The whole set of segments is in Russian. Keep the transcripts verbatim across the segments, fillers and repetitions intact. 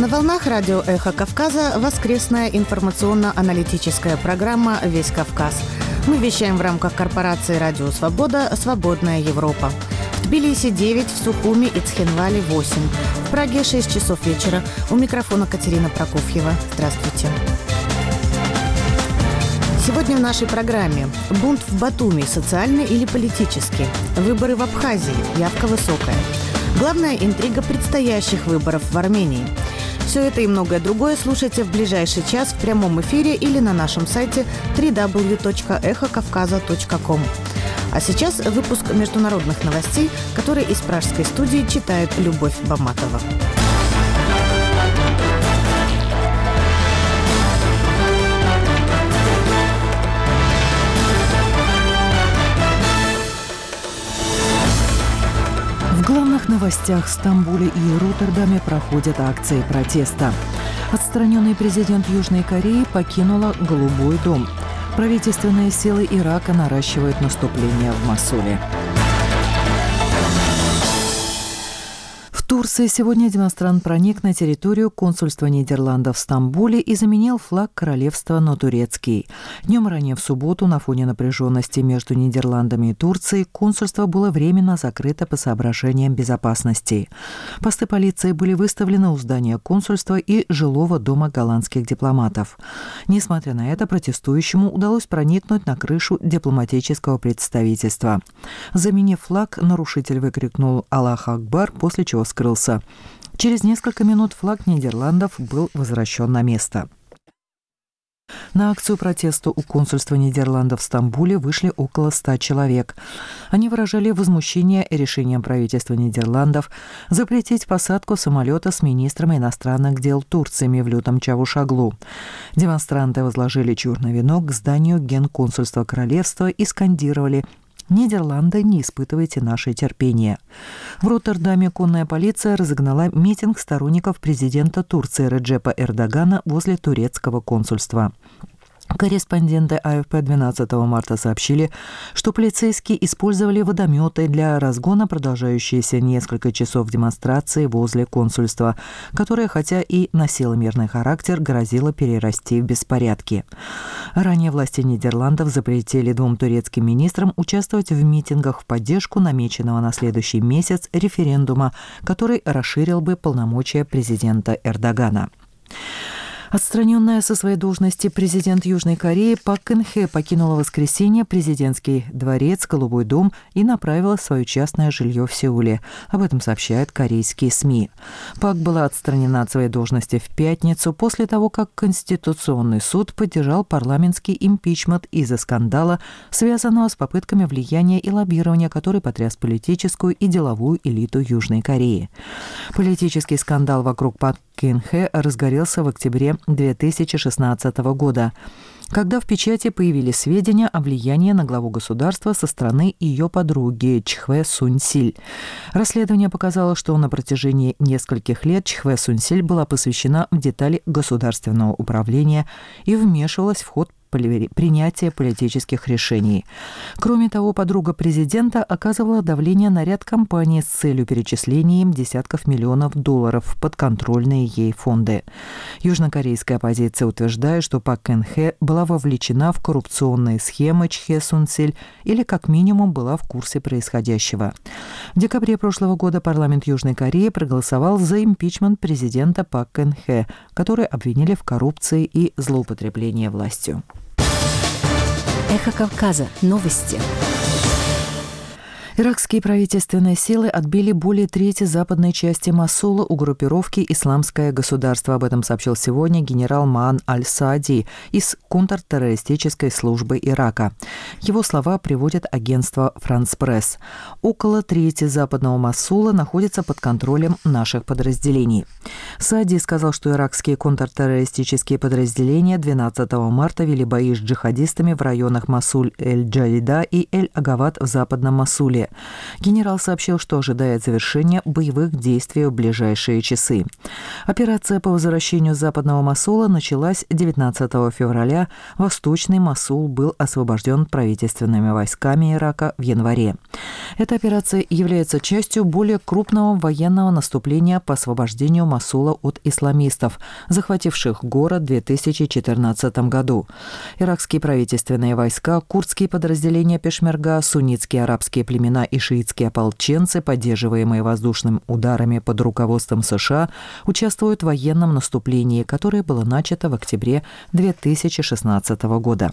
На волнах радио «Эхо Кавказа» воскресная информационно-аналитическая программа «Весь Кавказ». Мы вещаем в рамках корпорации «Радио Свобода. Свободная Европа». В Тбилиси девять, в Сухуми и Цхинвале восемь. В Праге шесть часов вечера. У микрофона Катерина Прокофьева. Здравствуйте. Сегодня в нашей программе: бунт в Батуми, социальный или политический? Выборы в Абхазии, явка высокая. Главная интрига предстоящих выборов в Армении. Все это и многое другое слушайте в ближайший час в прямом эфире или на нашем сайте дабл ю дабл ю дабл ю точка эхо кавказа точка ком. А сейчас выпуск международных новостей, который из пражской студии читает Любовь Баматова. В главных новостях: в Стамбуле и Роттердаме проходят акции протеста. Отстраненный президент Южной Кореи покинула Голубой дом. Правительственные силы Ирака наращивают наступление в Мосуле. В Турции сегодня демонстрант проник на территорию консульства Нидерландов в Стамбуле и заменил флаг королевства на турецкий. Днем ранее в субботу на фоне напряженности между Нидерландами и Турцией консульство было временно закрыто по соображениям безопасности. Посты полиции были выставлены у здания консульства и жилого дома голландских дипломатов. Несмотря на это, протестующему удалось проникнуть на крышу дипломатического представительства. Заменив флаг, нарушитель выкрикнул «Аллах Акбар», после чего скрылся. Через несколько минут флаг Нидерландов был возвращен на место. На акцию протеста у консульства Нидерландов в Стамбуле вышли около ста человек. Они выражали возмущение решением правительства Нидерландов запретить посадку самолета с министром иностранных дел Турции Мевлютом Чавушоглу. Демонстранты возложили черный венок к зданию генконсульства королевства и скандировали: «Нидерланды, не испытывайте наше терпение». В Роттердаме конная полиция разогнала митинг сторонников президента Турции Реджепа Эрдогана возле турецкого консульства. Корреспонденты АФП двенадцатого марта сообщили, что полицейские использовали водометы для разгона продолжающиеся несколько часов демонстрации возле консульства, которая, хотя и носила мирный характер, грозила перерасти в беспорядки. Ранее власти Нидерландов запретили двум турецким министрам участвовать в митингах в поддержку намеченного на следующий месяц референдума, который расширил бы полномочия президента Эрдогана. Отстраненная со своей должности президент Южной Кореи Пак Кын Хе покинула в воскресенье президентский дворец, Голубой дом и направилась в свое частное жилье в Сеуле. Об этом сообщают корейские СМИ. Пак была отстранена от своей должности в пятницу после того, как Конституционный суд поддержал парламентский импичмент из-за скандала, связанного с попытками влияния и лоббирования, который потряс политическую и деловую элиту Южной Кореи. Политический скандал вокруг Пак Кын Хе разгорелся в октябре две тысячи шестнадцатого года, когда в печати появились сведения о влиянии на главу государства со стороны ее подруги Чхве Сунь-Силь. Расследование показало, что на протяжении нескольких лет Чхве Сунь-Силь была посвящена в детали государственного управления и вмешивалась в ход принятия политических решений. Кроме того, подруга президента оказывала давление на ряд компаний с целью перечисления им десятков миллионов долларов в подконтрольные ей фонды. Южнокорейская оппозиция утверждает, что Пак Кын Хе была вовлечена в коррупционные схемы Чхве Сунь-Силь или как минимум была в курсе происходящего. В декабре прошлого года парламент Южной Кореи проголосовал за импичмент президента Пак Кын Хе, который обвинили в коррупции и злоупотреблении властью. Эхо Кавказа. Новости. Иракские правительственные силы отбили более трети западной части Мосула у группировки «Исламское государство». Об этом сообщил сегодня генерал Маан Аль-Саади из контртеррористической службы Ирака. Его слова приводит агентство «Франс Пресс». Около трети западного Мосула находится под контролем наших подразделений. Саади сказал, что иракские контртеррористические подразделения двенадцатого марта вели бои с джихадистами в районах Мосуль-эль-Джалида и Эль-Агават в западном Мосуле. Марселе. Генерал сообщил, что ожидает завершения боевых действий в ближайшие часы. Операция по возвращению западного Мосула началась девятнадцатого февраля. Восточный Мосул был освобожден правительственными войсками Ирака в январе. Эта операция является частью более крупного военного наступления по освобождению Мосула от исламистов, захвативших город в две тысячи четырнадцатом году. Иракские правительственные войска, курдские подразделения пешмерга, суннитские арабские племена и шиитские ополченцы, поддерживаемые воздушными ударами под руководством США, участвуют в военном наступлении, которое было начато в октябре две тысячи шестнадцатого года.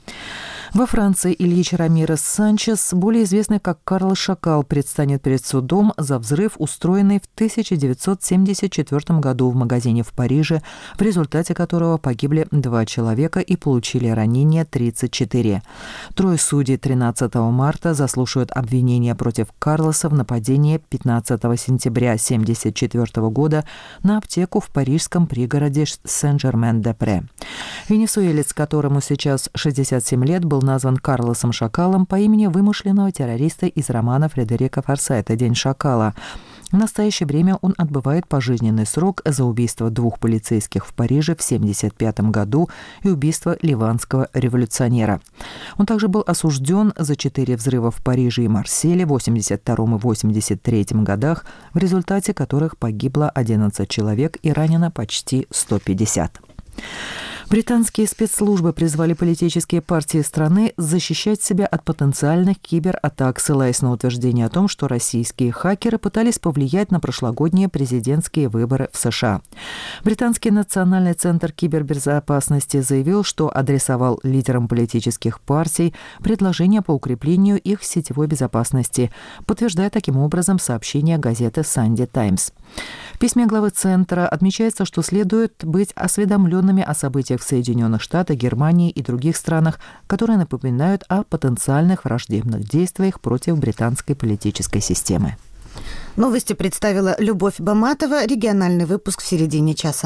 Во Франции Ильич Рамирес Санчес, более известный как Карл Шакал, предстанет перед судом за взрыв, устроенный в тысяча девятьсот семьдесят четвёртом году в магазине в Париже, в результате которого погибли два человека и получили ранения тридцать четыре. Трое судей тринадцатого марта заслушают обвинения против Карлоса в нападении пятнадцатого сентября тысяча девятьсот семьдесят четвёртого года на аптеку в парижском пригороде Сен-Жермен-де-Пре. Венесуэлец, которому сейчас шестьдесят семь лет, был назван Карлосом Шакалом по имени вымышленного террориста из романа Фредерика Форсайта «День Шакала». В настоящее время он отбывает пожизненный срок за убийство двух полицейских в Париже в семьдесят пятом году и убийство ливанского революционера. Он также был осужден за четыре взрыва в Париже и Марселе в восемьдесят втором и восемьдесят третьем годах, в результате которых погибло одиннадцать человек и ранено почти сто пятьдесят. Британские спецслужбы призвали политические партии страны защищать себя от потенциальных кибератак, ссылаясь на утверждение о том, что российские хакеры пытались повлиять на прошлогодние президентские выборы в США. Британский национальный центр кибербезопасности заявил, что адресовал лидерам политических партий предложения по укреплению их сетевой безопасности, подтверждая таким образом сообщение газеты «Санди Таймс». В письме главы Центра отмечается, что следует быть осведомленными о событиях в Соединенных Штатах, Германии и других странах, которые напоминают о потенциальных враждебных действиях против британской политической системы. Новости представила Любовь Баматова. Региональный выпуск в середине часа.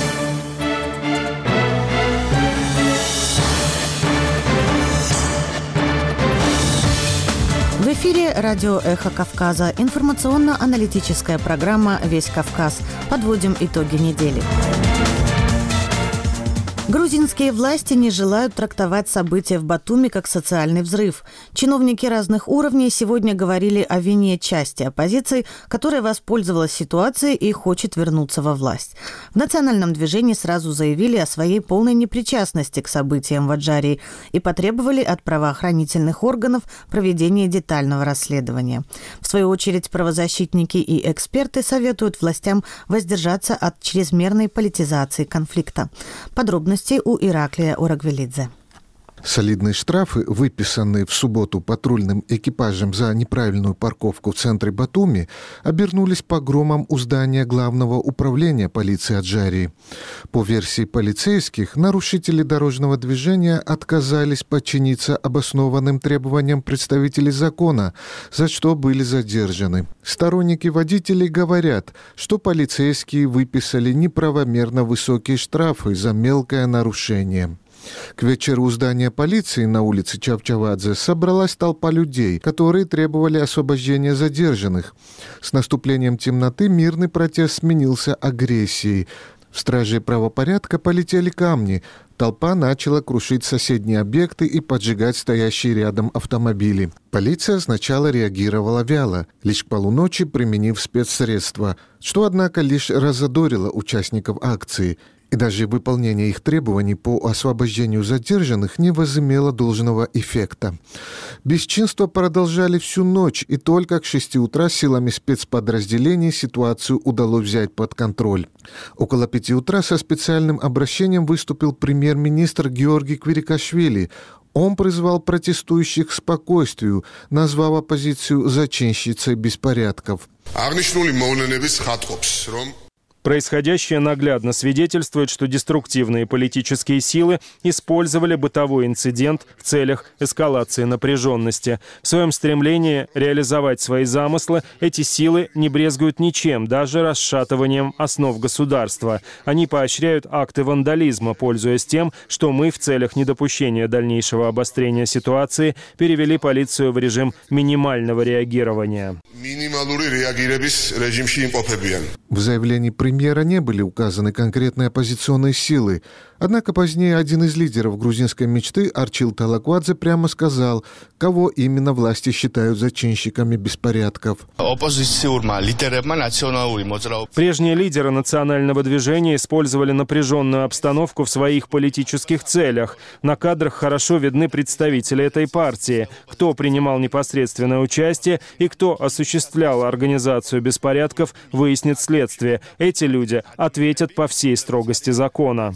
В эфире радио «Эхо Кавказа». Информационно-аналитическая программа «Весь Кавказ». Подводим итоги недели. Грузинские власти не желают трактовать события в Батуми как социальный взрыв. Чиновники разных уровней сегодня говорили о вине части оппозиции, которая воспользовалась ситуацией и хочет вернуться во власть. В национальном движении сразу заявили о своей полной непричастности к событиям в Аджарии и потребовали от правоохранительных органов проведения детального расследования. В свою очередь, правозащитники и эксперты советуют властям воздержаться от чрезмерной политизации конфликта. Подробности у Ираклия Урагвелидзе. Солидные штрафы, выписанные в субботу патрульным экипажем за неправильную парковку в центре Батуми, обернулись погромом у здания главного управления полиции Аджарии. По версии полицейских, нарушители дорожного движения отказались подчиниться обоснованным требованиям представителей закона, за что были задержаны. Сторонники водителей говорят, что полицейские выписали неправомерно высокие штрафы за мелкое нарушение. К вечеру у здания полиции на улице Чавчавадзе собралась толпа людей, которые требовали освобождения задержанных. С наступлением темноты мирный протест сменился агрессией. В страже правопорядка полетели камни. Толпа начала крушить соседние объекты и поджигать стоящие рядом автомобили. Полиция сначала реагировала вяло, лишь к полуночи применив спецсредства, что, однако, лишь разодорило участников акции. И даже выполнение их требований по освобождению задержанных не возымело должного эффекта. Бесчинства продолжали всю ночь, и только к шести утра силами спецподразделений ситуацию удалось взять под контроль. Около пяти утра со специальным обращением выступил премьер-министр Георгий Квирикашвили. Он призвал протестующих к спокойствию, назвав оппозицию зачинщицей беспорядков. Происходящее наглядно свидетельствует, что деструктивные политические силы использовали бытовой инцидент в целях эскалации напряженности. В своем стремлении реализовать свои замыслы эти силы не брезгуют ничем, даже расшатыванием основ государства. Они поощряют акты вандализма, пользуясь тем, что мы в целях недопущения дальнейшего обострения ситуации перевели полицию в режим минимального реагирования. В заявлении премьера не были указаны конкретные оппозиционные силы. Однако позднее один из лидеров грузинской мечты, Арчил Талаквадзе, прямо сказал, кого именно власти считают зачинщиками беспорядков. Прежние лидеры национального движения использовали напряженную обстановку в своих политических целях. На кадрах хорошо видны представители этой партии, кто принимал непосредственное участие и кто осуществлял организацию беспорядков, выяснит следствие. Эти люди ответят по всей строгости закона.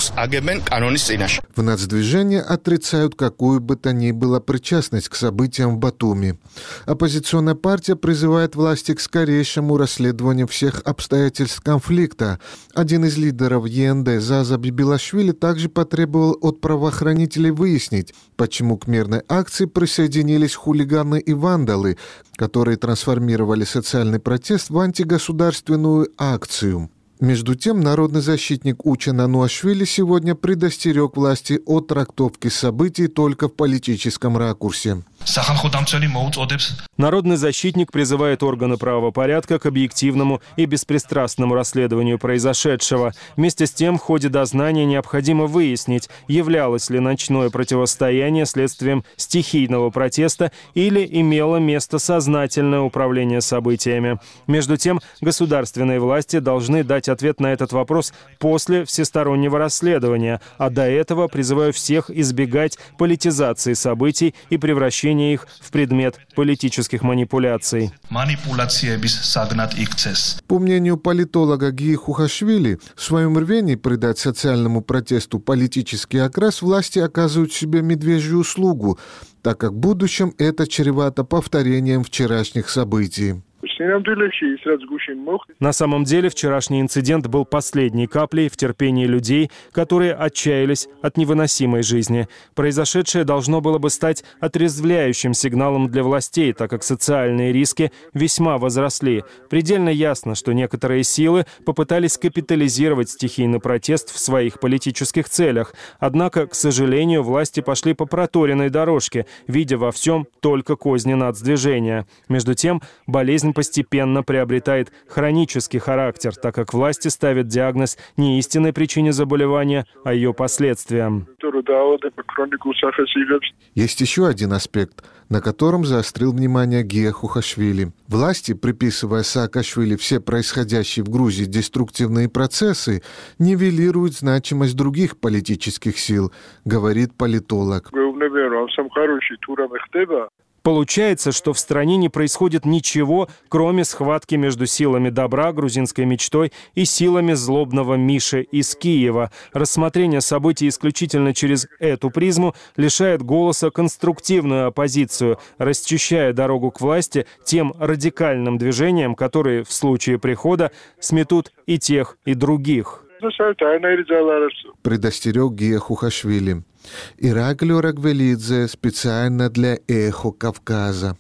В нацдвижении отрицают какую бы то ни было причастность к событиям в Батуми. Оппозиционная партия призывает власти к скорейшему расследованию всех обстоятельств конфликта. Один из лидеров ЕНД Заза Бибилашвили также потребовал от правоохранителей выяснить, почему к мирной акции присоединились хулиганы и вандалы, которые трансформировали социальный протест в антигосударственную акцию. Между тем, народный защитник Уча Нануашвили сегодня предостерег власти от трактовки событий только в политическом ракурсе. Народный защитник призывает органы правопорядка к объективному и беспристрастному расследованию произошедшего. Вместе с тем, в ходе дознания необходимо выяснить, являлось ли ночное противостояние следствием стихийного протеста или имело место сознательное управление событиями. Между тем, государственные власти должны дать ответ на этот вопрос после всестороннего расследования, а до этого призываю всех избегать политизации событий и превращения их в предмет политических манипуляций. По мнению политолога Гии Хухашвили, в своем рвении придать социальному протесту политический окрас власти оказывают себе медвежью услугу, так как в будущем это чревато повторением вчерашних событий. На самом деле, вчерашний инцидент был последней каплей в терпении людей, которые отчаялись от невыносимой жизни. Произошедшее должно было бы стать отрезвляющим сигналом для властей, так как социальные риски весьма возросли. Предельно ясно, что некоторые силы попытались капитализировать стихийный протест в своих политических целях. Однако, к сожалению, власти пошли по проторенной дорожке, видя во всем только козни нацдвижения. Между тем, болезнь постепенно приобретает хронический характер, так как власти ставят диагноз не истинной причине заболевания, а ее последствиям. Есть еще один аспект, на котором заострил внимание Гия Хухашвили. Власти, приписывая Саакашвили все происходящие в Грузии деструктивные процессы, нивелируют значимость других политических сил, говорит политолог. Получается, что в стране не происходит ничего, кроме схватки между силами добра, грузинской мечтой, и силами злобного Миши из Киева. Рассмотрение событий исключительно через эту призму лишает голоса конструктивную оппозицию, расчищая дорогу к власти тем радикальным движениям, которые в случае прихода сметут и тех, и других. Предостерег Гия Хухашвили. Ираклио Рагвелидзе специально для «Эхо Кавказа».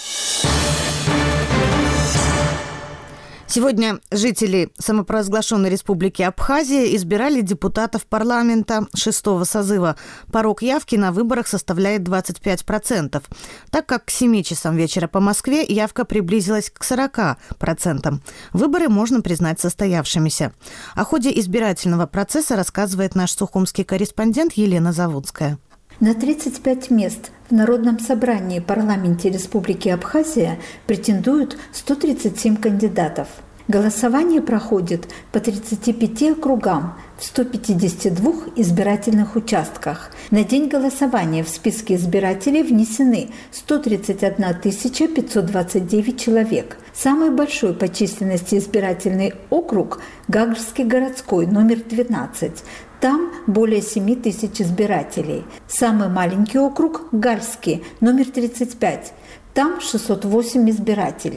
Сегодня жители самопровозглашенной республики Абхазия избирали депутатов парламента шестого созыва. Порог явки на выборах составляет двадцать пять процентов. Так как к семи часам вечера по Москве явка приблизилась к сорока процентам. Выборы можно признать состоявшимися. О ходе избирательного процесса рассказывает наш сухумский корреспондент Елена Заводская. На тридцать пять мест в Народном собрании парламенте Республики Абхазия претендуют сто тридцать семь кандидатов. Голосование проходит по тридцати пяти округам в ста пятидесяти двух избирательных участках. На день голосования в списке избирателей внесены сто тридцать одна тысяча пятьсот двадцать девять человек. Самый большой по численности избирательный округ – Гагрский городской, номер двенадцать. Там более семи тысяч избирателей. Самый маленький округ – Гальский, номер тридцать пять. Там шестьсот восемь избирателей.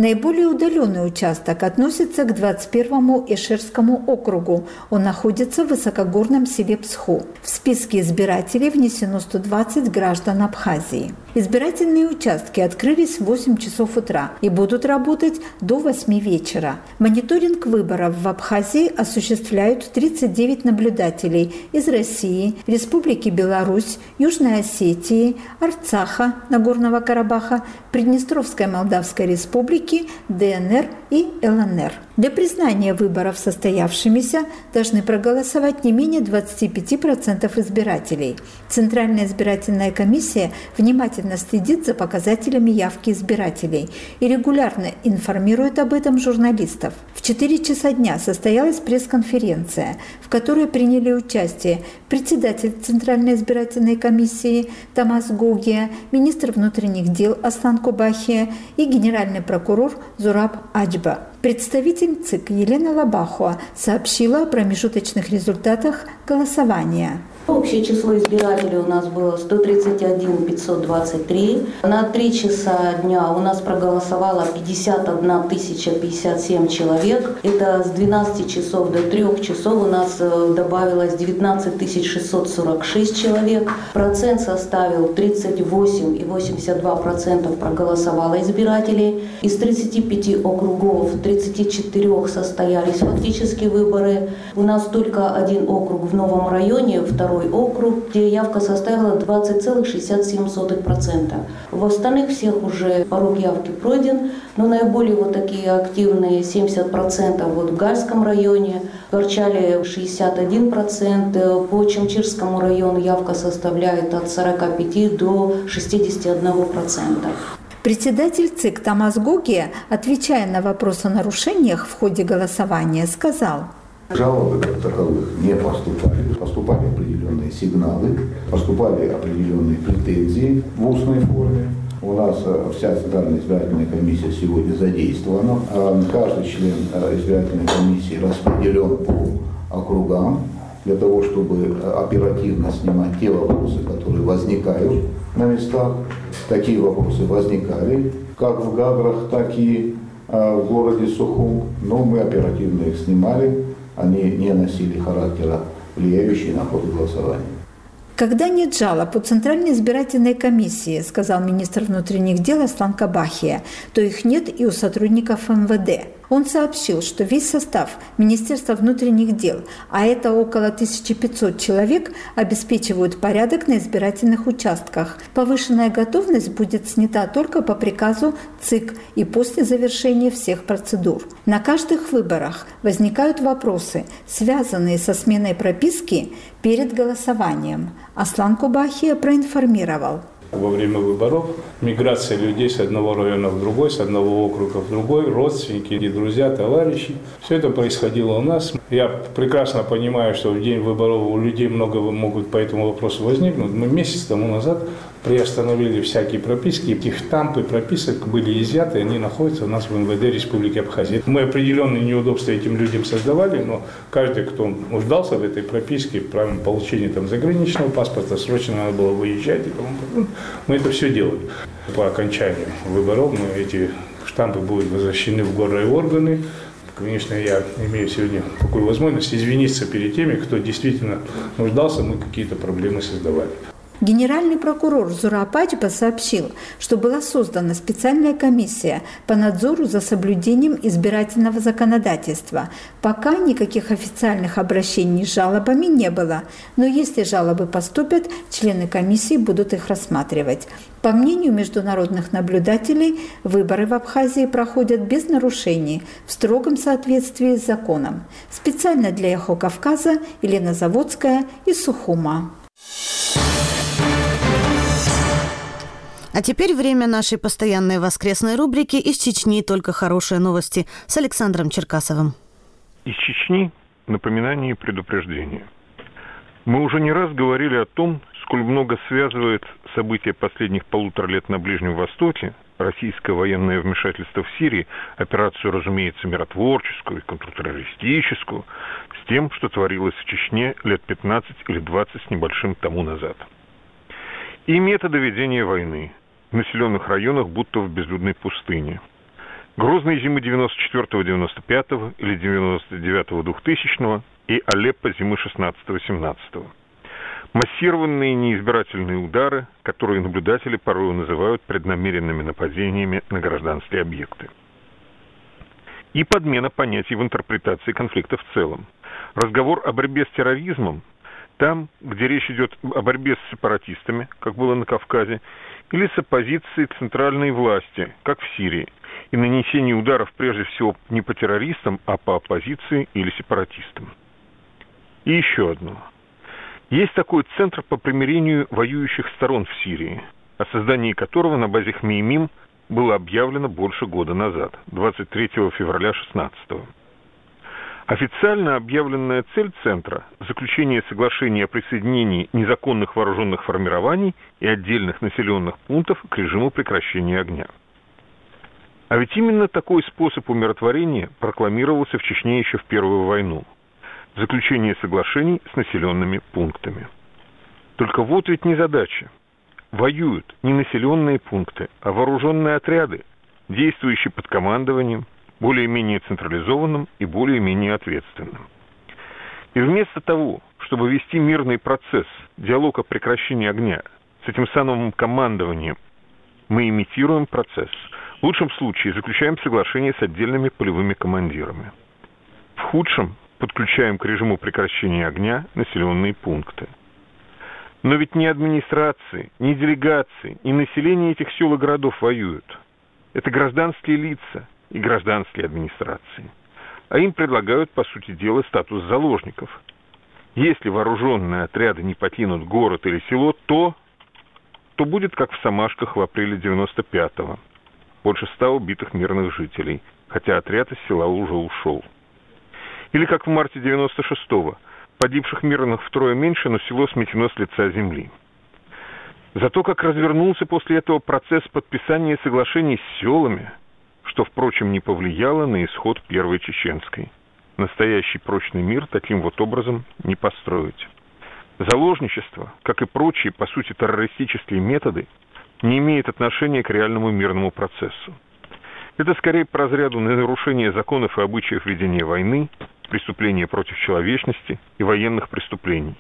Наиболее удаленный участок относится к двадцать первому Эшерскому округу. Он находится в высокогорном селе Псху. В списке избирателей внесено сто двадцать граждан Абхазии. Избирательные участки открылись в восемь часов утра и будут работать до восьми вечера. Мониторинг выборов в Абхазии осуществляют тридцать девять наблюдателей из России, Республики Беларусь, Южной Осетии, Арцаха, Нагорного Карабаха, Приднестровской Молдавской Республики, ДНР и ЛНР. Для признания выборов состоявшимися должны проголосовать не менее двадцати пяти процентов избирателей. Центральная избирательная комиссия внимательно следит за показателями явки избирателей и регулярно информирует об этом журналистов. В четыре часа дня состоялась пресс-конференция, в которой приняли участие председатель Центральной избирательной комиссии Тамас Гогия, министр внутренних дел Аслан Кобахия и генеральный прокурор Зураб Аджба. Представитель ЦИК Елена Лабахова сообщила о промежуточных результатах голосования. Общее число избирателей у нас было сто тридцать один тысяча пятьсот двадцать три. На три часа дня у нас проголосовало пятьдесят одна тысяча пятьдесят семь человек. Это с двенадцати часов до трёх часов у нас добавилось девятнадцать тысяч шестьсот сорок шесть человек. Процент составил тридцать восемь целых восемьдесят два сотых процента проголосовало избирателей. Из тридцати пяти округов в тридцати четырёх состоялись фактические выборы. У нас только один округ в Новом районе, второй округ, где явка составила двадцать целых шестьдесят семь сотых процента. В остальных всех уже порог явки пройден, но наиболее вот такие активные семьдесят процентов вот в Гальском районе, в Корчале шестьдесят один процент, по Чемчирскому району явка составляет от сорока пяти до шестидесяти одного процента. Председатель ЦИК Тамас Гогия, отвечая на вопрос о нарушениях в ходе голосования, сказал: жалобы как таковых не поступали. Поступали определенные сигналы, поступали определенные претензии в устной форме. У нас вся Центральная избирательная комиссия сегодня задействована. Каждый член избирательной комиссии распределен по округам для того, чтобы оперативно снимать те вопросы, которые возникают на местах. Такие вопросы возникали как в Гаграх, так и в городе Сухум, но мы оперативно их снимали. Они не носили характера, влияющие на ход голосования. Когда нет жалоб у Центральной избирательной комиссии, сказал министр внутренних дел Аслан Кобахия, то их нет и у сотрудников эм вэ дэ. Он сообщил, что весь состав Министерства внутренних дел, а это около тысячи пятисот человек, обеспечивают порядок на избирательных участках. Повышенная готовность будет снята только по приказу ЦИК и после завершения всех процедур. На каждых выборах возникают вопросы, связанные со сменой прописки перед голосованием. Аслан Кобахия проинформировал. Во время выборов миграция людей с одного района в другой, с одного округа в другой, родственники, и друзья, товарищи. Все это происходило у нас. Я прекрасно понимаю, что в день выборов у людей много могут по этому вопросу возникнуть. Мы месяц тому назад приостановили всякие прописки. Их штампы прописок были изъяты, они находятся у нас в эм вэ дэ Республики Абхазия. Мы определенные неудобства этим людям создавали, но каждый, кто нуждался в этой прописке, правильном получении там, заграничного паспорта, срочно надо было выезжать и тому подобное. Мы это все делали. По окончанию выборов мы эти штампы будут возвращены в горрайорганы. Конечно, я имею сегодня такую возможность извиниться перед теми, кто действительно нуждался, мы какие-то проблемы создавали. Генеральный прокурор Зураб Аджба сообщил, что была создана специальная комиссия по надзору за соблюдением избирательного законодательства. Пока никаких официальных обращений с жалобами не было, но если жалобы поступят, члены комиссии будут их рассматривать. По мнению международных наблюдателей, выборы в Абхазии проходят без нарушений, в строгом соответствии с законом. Специально для Эхо Кавказа Елена Заводская из Сухума. А теперь время нашей постоянной воскресной рубрики «Из Чечни только хорошие новости» с Александром Черкасовым. Из Чечни напоминание и предупреждение. Мы уже не раз говорили о том, сколь много связывает события последних полутора лет на Ближнем Востоке, российское военное вмешательство в Сирии, операцию, разумеется, миротворческую и контртеррористическую, с тем, что творилось в Чечне лет пятнадцать или двадцать с небольшим тому назад. И методы ведения войны в населенных районах, будто в безлюдной пустыне. Грозные зимы девяносто четвёртого — девяносто пятого или девяносто девятого — двухтысячного и Алеппо зимы шестнадцатого — семнадцатого. Массированные неизбирательные удары, которые наблюдатели порой называют преднамеренными нападениями на гражданские объекты. И подмена понятий в интерпретации конфликта в целом. Разговор о борьбе с терроризмом там, где речь идет о борьбе с сепаратистами, как было на Кавказе, или с оппозицией центральной власти, как в Сирии, и нанесение ударов прежде всего не по террористам, а по оппозиции или сепаратистам. И еще одно. Есть такой центр по примирению воюющих сторон в Сирии, о создании которого на базе Хмеймим было объявлено больше года назад, двадцать третьего февраля шестнадцатого. Официально объявленная цель центра – заключение соглашения о присоединении незаконных вооруженных формирований и отдельных населенных пунктов к режиму прекращения огня. А ведь именно такой способ умиротворения прокламировался в Чечне еще в Первую войну – заключение соглашений с населенными пунктами. Только вот ведь незадача. Воюют не населенные пункты, а вооруженные отряды, действующие под командованием, более-менее централизованным и более-менее ответственным. И вместо того, чтобы вести мирный процесс, диалог о прекращении огня с этим самым командованием, мы имитируем процесс. В лучшем случае заключаем соглашение с отдельными полевыми командирами. В худшем подключаем к режиму прекращения огня населенные пункты. Но ведь ни администрации, ни делегации, ни население этих сел и городов воюют. Это гражданские лица и гражданские администрации. А им предлагают, по сути дела, статус заложников. Если вооруженные отряды не покинут город или село, то, то будет как в Самашках в апреле девяносто пятого. Больше ста убитых мирных жителей, хотя отряд из села уже ушел. Или как в марте девяносто шестого. Погибших мирных втрое меньше, но село сметено с лица земли. Зато как развернулся после этого процесс подписания соглашений с селами, что, впрочем, не повлияло на исход Первой Чеченской. Настоящий прочный мир таким вот образом не построить. Заложничество, как и прочие, по сути, террористические методы, не имеет отношения к реальному мирному процессу. Это скорее по разряду нарушения законов и обычаев ведения войны, преступления против человечности и военных преступлений.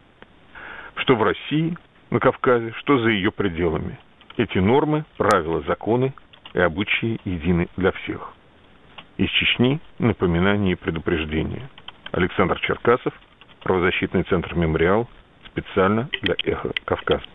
Что в России, на Кавказе, что за ее пределами. Эти нормы, правила, законы и обычаи едины для всех. Из Чечни напоминание и предупреждение. Александр Черкасов, правозащитный центр «Мемориал», специально для «Эхо Кавказа».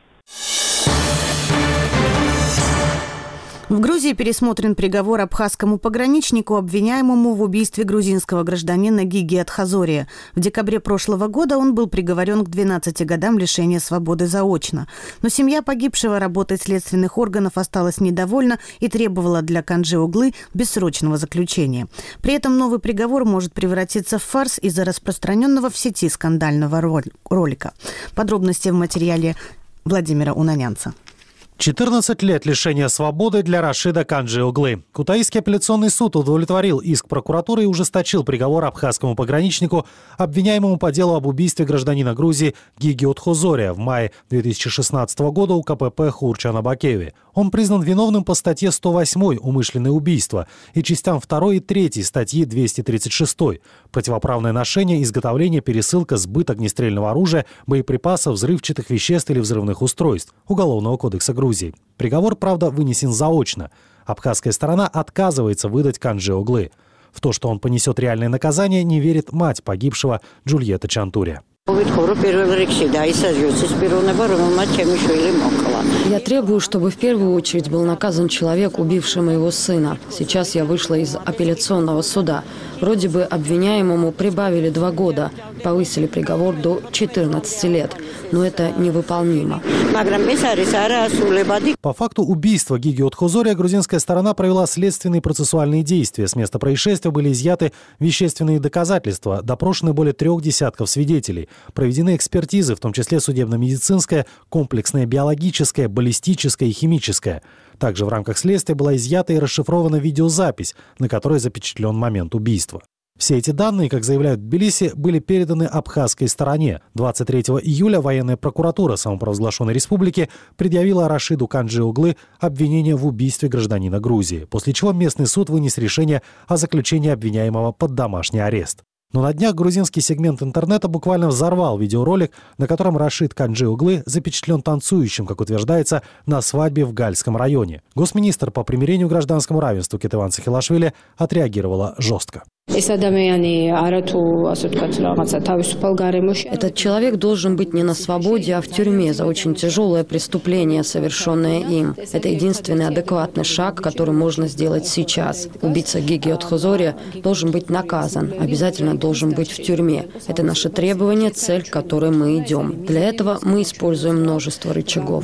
В Грузии пересмотрен приговор абхазскому пограничнику, обвиняемому в убийстве грузинского гражданина Гиги Атхазория. В декабре прошлого года он был приговорен к двенадцати годам лишения свободы заочно. Но семья погибшего работой следственных органов осталась недовольна и требовала для Канджи-Оглы бессрочного заключения. При этом новый приговор может превратиться в фарс из-за распространенного в сети скандального ролика. Подробности в материале Владимира Унанянца. четырнадцать лет лишения свободы для Рашида Канджи-Оглы. Кутаисский апелляционный суд удовлетворил иск прокуратуры и ужесточил приговор абхазскому пограничнику, обвиняемому по делу об убийстве гражданина Грузии Гиги Атхазория в мае две тысячи шестнадцатого года у ка пэ пэ Хурчана-Бакеви. Он признан виновным по статье сто восемь «Умышленное убийство» и частям второй и третьей статьи двести тридцать шесть «Противоправное ношение, изготовление, пересылка, сбыт огнестрельного оружия, боеприпасов, взрывчатых веществ или взрывных устройств» Уголовного кодекса Грузии. Приговор, правда, вынесен заочно. Абхазская сторона отказывается выдать Канджи-Оглы. В то, что он понесет реальное наказание, не верит мать погибшего Джульетта Чантурия. Я требую, чтобы в первую очередь был наказан человек, убивший моего сына. Сейчас я вышла из апелляционного суда. Вроде бы обвиняемому прибавили два года, повысили приговор до четырнадцати лет. Но это невыполнимо. По факту убийства Гиги Атхазория грузинская сторона провела следственные процессуальные действия. С места происшествия были изъяты вещественные доказательства, допрошены более трех десятков свидетелей. Проведены экспертизы, в том числе судебно-медицинская, комплексная биологическая, баллистическая и химическая. Также в рамках следствия была изъята и расшифрована видеозапись, на которой запечатлен момент убийства. Все эти данные, как заявляют в Тбилиси, были переданы абхазской стороне. двадцать третьего июля военная прокуратура самопровозглашенной республики предъявила Рашиду Канджи-Оглы обвинение в убийстве гражданина Грузии, после чего местный суд вынес решение о заключении обвиняемого под домашний арест. Но на днях грузинский сегмент интернета буквально взорвал видеоролик, на котором Рашид Канджи-Оглы запечатлен танцующим, как утверждается, на свадьбе в Гальском районе. Госминистр по примирению и гражданскому равенству Кетеван Сахилашвили отреагировала жестко. Этот человек должен быть не на свободе, а в тюрьме за очень тяжелое преступление, совершенное им. Это единственный адекватный шаг, который можно сделать сейчас. Убийца Гигиот Хозория должен быть наказан, обязательно должен быть в тюрьме. Это наше требование, цель, к которой мы идем. Для этого мы используем множество рычагов.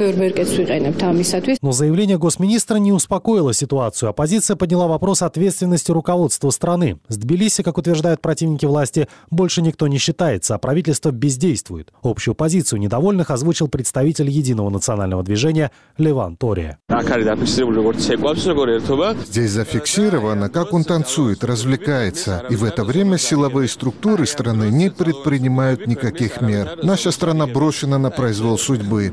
Но заявление госминистра не успокоило ситуацию. Оппозиция подняла вопрос ответственности руководства страны. С Тбилиси, как утверждают противники власти, больше никто не считается, а правительство бездействует. Общую позицию недовольных озвучил представитель Единого национального движения Леван Тория. Здесь зафиксировано, как он танцует, развлекается. И в это время силовые структуры страны не предпринимают никаких мер. Наша страна брошена на произвол судьбы.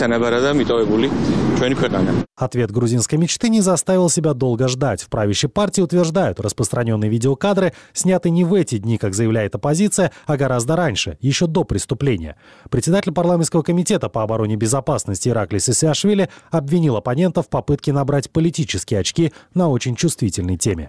Ответ грузинской мечты не заставил себя долго ждать. В правящей партии утверждают, распространенные видеокадры сняты не в эти дни, как заявляет оппозиция, а гораздо раньше, еще до преступления. Председатель парламентского комитета по обороне и безопасности Ираклис Исиашвили обвинил оппонентов в попытке набрать политические очки на очень чувствительной теме.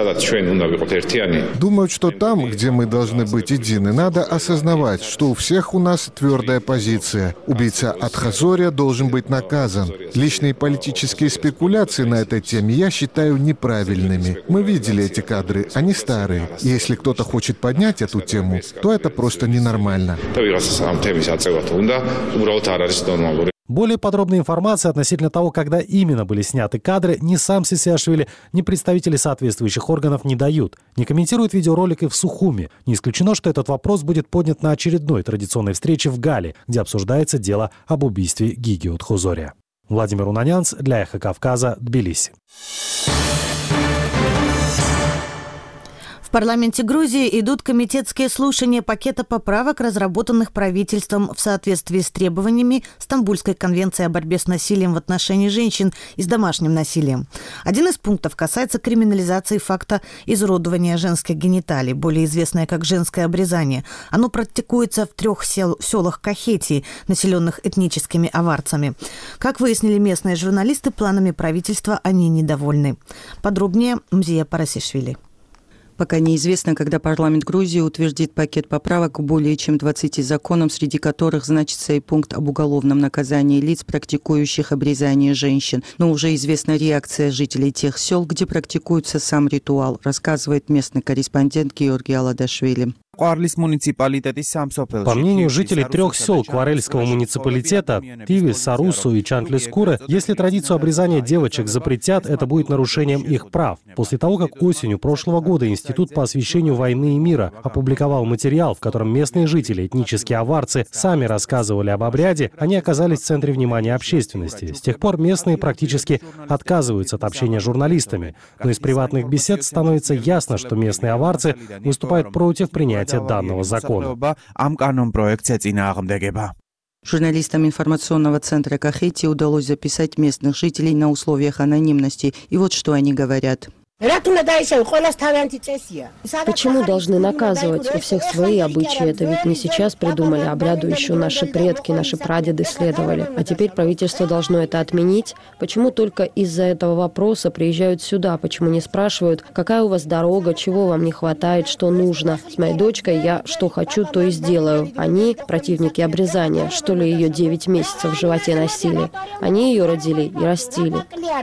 Думают, что там, где мы должны быть едины, надо осознавать, что у всех у нас твердая позиция. Убийца Атхазория должен быть наказан. Личные политические спекуляции на этой теме я считаю неправильными. Мы видели эти кадры, они старые. И если кто-то хочет поднять эту тему, то это просто ненормально. Более подробной информации относительно того, когда именно были сняты кадры, ни сам Сисиашвили, ни представители соответствующих органов не дают. Не комментируют видеоролик и в Сухуми. Не исключено, что этот вопрос будет поднят на очередной традиционной встрече в Гале, где обсуждается дело об убийстве Гигиот Хозория. Владимир Унанянц для «Эхо Кавказа», Тбилиси. В парламенте Грузии идут комитетские слушания пакета поправок, разработанных правительством в соответствии с требованиями Стамбульской конвенции о борьбе с насилием в отношении женщин и с домашним насилием. Один из пунктов касается криминализации факта изуродования женских гениталий, более известное как женское обрезание. Оно практикуется в трех сел, селах Кахетии, населенных этническими аварцами. Как выяснили местные журналисты, планами правительства они недовольны. Подробнее Мзия Парасишвили. Пока неизвестно, когда парламент Грузии утвердит пакет поправок к более чем двадцати законам, среди которых значится и пункт об уголовном наказании лиц, практикующих обрезание женщин. Но уже известна реакция жителей тех сел, где практикуется сам ритуал, рассказывает местный корреспондент Георгий Аладашвили. По мнению жителей трех сел Кварельского муниципалитета, Тивис, Сарусу и Чантлискуры, если традицию обрезания девочек запретят, это будет нарушением их прав. После того, как осенью прошлого года Институт по освещению войны и мира опубликовал материал, в котором местные жители, этнические аварцы, сами рассказывали об обряде, они оказались в центре внимания общественности. С тех пор местные практически отказываются от общения с журналистами. Но из приватных бесед становится ясно, что местные аварцы выступают против принятия данного закона. Журналистам информационного центра Кахетии удалось записать местных жителей на условиях анонимности. И вот что они говорят. Почему должны наказывать? У всех свои обычаи. Это ведь не сейчас придумали, обряду еще наши предки, наши прадеды следовали. А теперь правительство должно это отменить. Почему только из-за этого вопроса приезжают сюда? Почему не спрашивают, какая у вас дорога, чего вам не хватает, что нужно? С моей дочкой я что хочу, то и сделаю. Они противники обрезания. Что ли, ее девять месяцев в животе носили? Они ее родили и растили.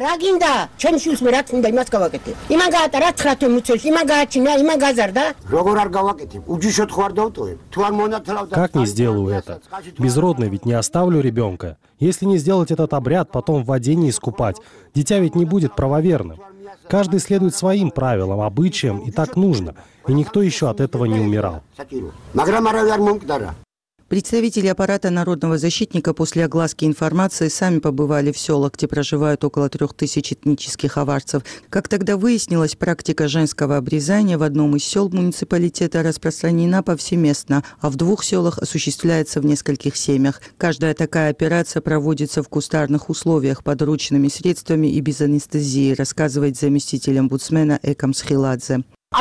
Как не сделаю это? Безродной ведь не оставлю ребенка. Если не сделать этот обряд, потом в воде не искупать. Дитя ведь не будет правоверным. Каждый следует своим правилам, обычаям, и так нужно. И никто еще от этого не умирал. Представители аппарата народного защитника после огласки информации сами побывали в селах, где проживают около трех тысяч этнических аварцев. Как тогда выяснилось, практика женского обрезания в одном из сел муниципалитета распространена повсеместно, а в двух селах осуществляется в нескольких семьях. Каждая такая операция проводится в кустарных условиях, подручными средствами и без анестезии, рассказывает заместитель омбудсмена Экам Схиладзе.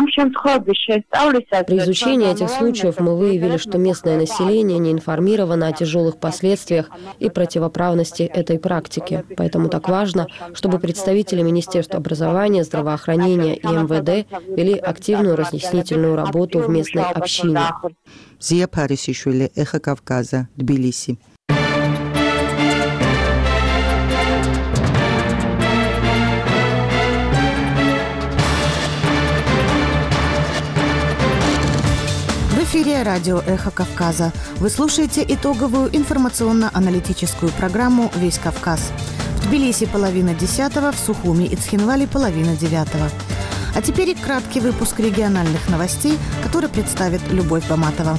При изучении этих случаев мы выявили, что местное население не информировано о тяжелых последствиях и противоправности этой практики. Поэтому так важно, чтобы представители Министерства образования, здравоохранения и эм вэ дэ вели активную разъяснительную работу в местной общине. Зия Парисишвили, Эхо Кавказа, Тбилиси. В эфире радио «Эхо Кавказа». Вы слушаете итоговую информационно-аналитическую программу «Весь Кавказ». В Тбилиси половина десятого, в Сухуми и Цхинвале половина девятого. А теперь краткий выпуск региональных новостей, который представит Любовь Баматова.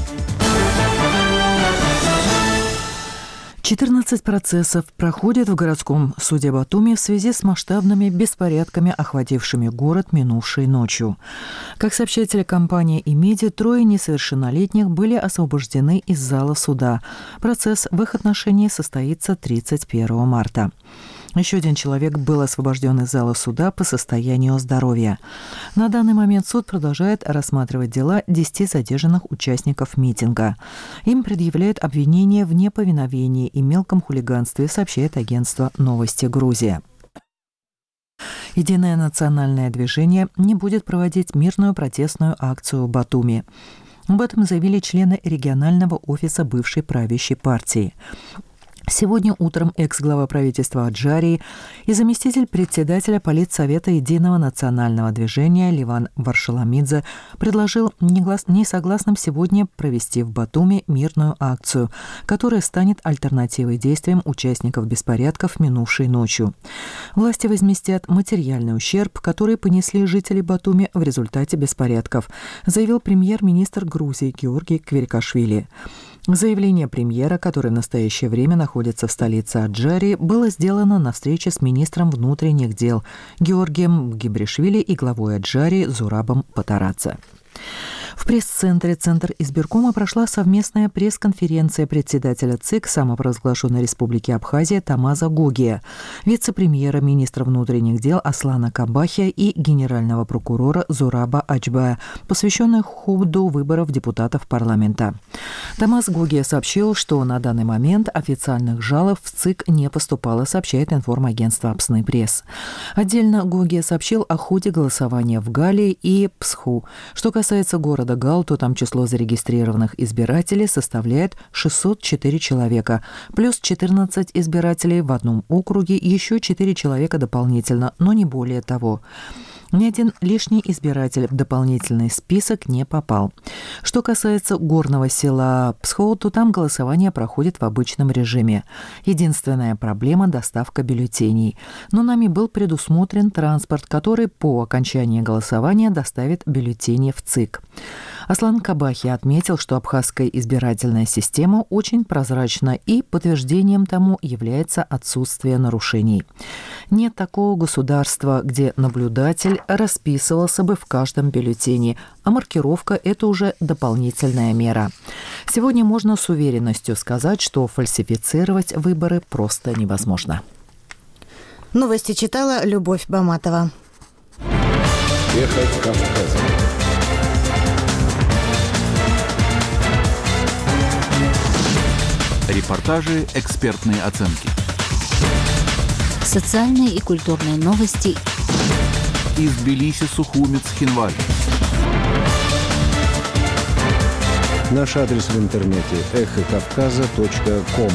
четырнадцать процессов проходят в городском суде Батуми в связи с масштабными беспорядками, охватившими город минувшей ночью. Как сообщает телекомпания «Имеди», трое несовершеннолетних были освобождены из зала суда. Процесс в их отношении состоится тридцать первого марта. Еще один человек был освобожден из зала суда по состоянию здоровья. На данный момент суд продолжает рассматривать дела десяти задержанных участников митинга. Им предъявляют обвинения в неповиновении и мелком хулиганстве, сообщает агентство «Новости Грузия». Единое национальное движение не будет проводить мирную протестную акцию в Батуми. Об этом заявили члены регионального офиса бывшей правящей партии. Сегодня утром экс-глава правительства Аджарии и заместитель председателя Политсовета Единого национального движения Ливан Варшаламидзе предложил несогласным сегодня провести в Батуми мирную акцию, которая станет альтернативой действиям участников беспорядков минувшей ночью. Власти возместят материальный ущерб, который понесли жители Батуми в результате беспорядков, заявил премьер-министр Грузии Георгий Кверикашвили. Заявление премьера, который в настоящее время находится в столице Аджарии, было сделано на встрече с министром внутренних дел Георгием Гибришвили и главой Аджарии Зурабом Патарадзе. В пресс-центре Центр избиркома прошла совместная пресс-конференция председателя ЦИК самопровозглашенной Республики Абхазия Тамаза Гогия, вице-премьера, министра внутренних дел Аслана Кабахия и генерального прокурора Зураба Ачбая, посвященная ходу выборов депутатов парламента. Тамаз Гогия сообщил, что на данный момент официальных жалоб в ЦИК не поступало, сообщает информагентство Апсны Пресс. Отдельно Гогия сообщил о ходе голосования в Гале и Псху. Что касается города Гал, то там число зарегистрированных избирателей составляет шестьсот четыре человека, плюс четырнадцать избирателей в одном округе, еще четыре человека дополнительно, но не более того. Ни один лишний избиратель в дополнительный список не попал. Что касается горного села Псхо, то там голосование проходит в обычном режиме. Единственная проблема – доставка бюллетеней. Но нами был предусмотрен транспорт, который по окончании голосования доставит бюллетени в ЦИК. Аслан Кабахи отметил, что абхазская избирательная система очень прозрачна, и подтверждением тому является отсутствие нарушений. Нет такого государства, где наблюдатель расписывался бы в каждом бюллетене, а маркировка – это уже дополнительная мера. Сегодня можно с уверенностью сказать, что фальсифицировать выборы просто невозможно. Новости читала Любовь Баматова. Эхо Кавказа. Репортажи, экспертные оценки. Социальные и культурные новости. Из Тбилиси, Сухуми, Цхинвали. Наш адрес в интернете эхо кавказа точка ком.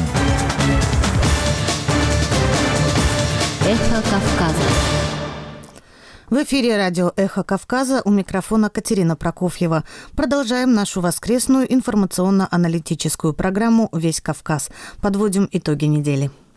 Эхо Кавказа. В эфире радио «Эхо Кавказа», у микрофона Катерина Прокофьева. Продолжаем нашу воскресную информационно-аналитическую программу «Весь Кавказ». Подводим итоги недели.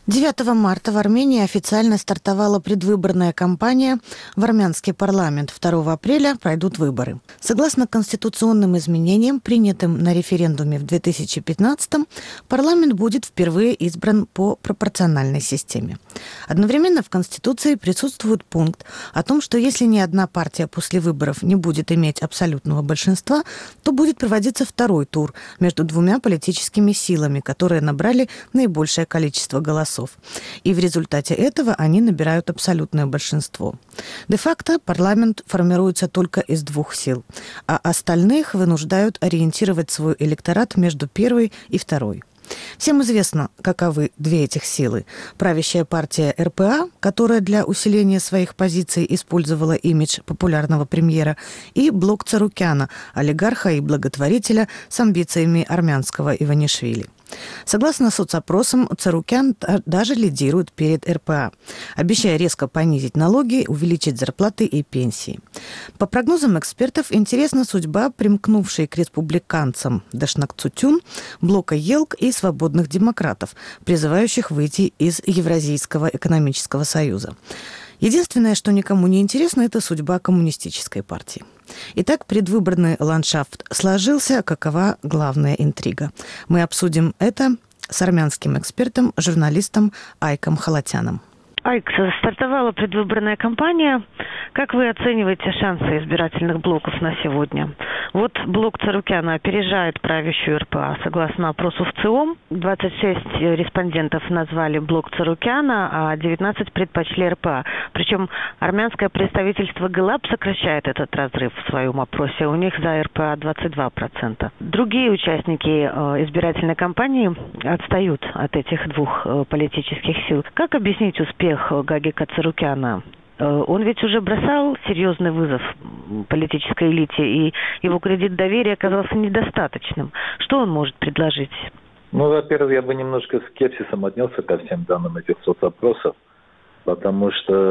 девятого марта в Армении официально стартовала предвыборная кампания в армянский парламент. второго апреля пройдут выборы. Согласно конституционным изменениям, принятым на референдуме в две тысячи пятнадцатом, парламент будет впервые избран по пропорциональной системе. Одновременно в Конституции присутствует пункт о том, что если ни одна партия после выборов не будет иметь абсолютного большинства, то будет проводиться второй тур между двумя политическими силами, которые набрали наибольшее количество голосов. И в результате этого они набирают абсолютное большинство. Де-факто парламент формируется только из двух сил, а остальных вынуждают ориентировать свой электорат между первой и второй. Всем известно, каковы две этих силы. Правящая партия эр пэ а, которая для усиления своих позиций использовала имидж популярного премьера, и блок Царукяна, олигарха и благотворителя с амбициями армянского Иванишвили. Согласно соцопросам, Царукян даже лидирует перед эр пэ а, обещая резко понизить налоги, увеличить зарплаты и пенсии. По прогнозам экспертов, интересна судьба примкнувшей к республиканцам Дашнак-Цутюн, блока Елк и свободных демократов, призывающих выйти из Евразийского экономического союза. Единственное, что никому не интересно, это судьба коммунистической партии. Итак, предвыборный ландшафт сложился. Какова главная интрига? Мы обсудим это с армянским экспертом, журналистом Айком Халатяном. Айк, стартовала предвыборная кампания. Как вы оцениваете шансы избирательных блоков на сегодня? Вот блок Царукяна опережает правящую эр пэ а. Согласно опросу в ЦИОМ, двадцать шесть респондентов назвали блок Царукяна, а девятнадцать предпочли эр пэ а. Причем армянское представительство ГЛАБ сокращает этот разрыв в своем опросе. У них за эр пэ а двадцать два процента. Другие участники избирательной кампании отстают от этих двух политических сил. Как объяснить успех Гагика Царукяна? Он ведь уже бросал серьезный вызов политической элите, и его кредит доверия оказался недостаточным. Что он может предложить? Ну, во-первых, я бы немножко с скепсисом отнесся ко всем данным этих соцопросов, потому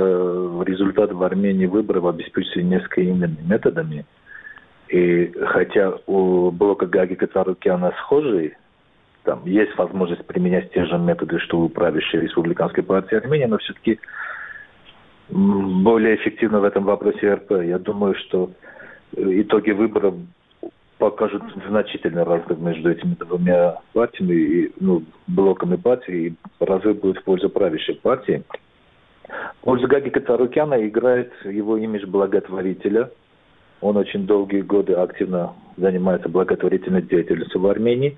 что результат в Армении выборов обеспечивается несколько иными методами. И хотя у блока Гагика Царукяна схожий, там есть возможность применять те же методы, что у правящей республиканской партии Армении, но все-таки более эффективно в этом вопросе эр пэ а. Я думаю, что итоги выборов покажут значительный разрыв между этими двумя партиями, и, ну, блоками партий, и разрыв будет в пользу правящей партии. В пользу Гагика Царукяна играет его имидж благотворителя. Он очень долгие годы активно занимается благотворительной деятельностью в Армении.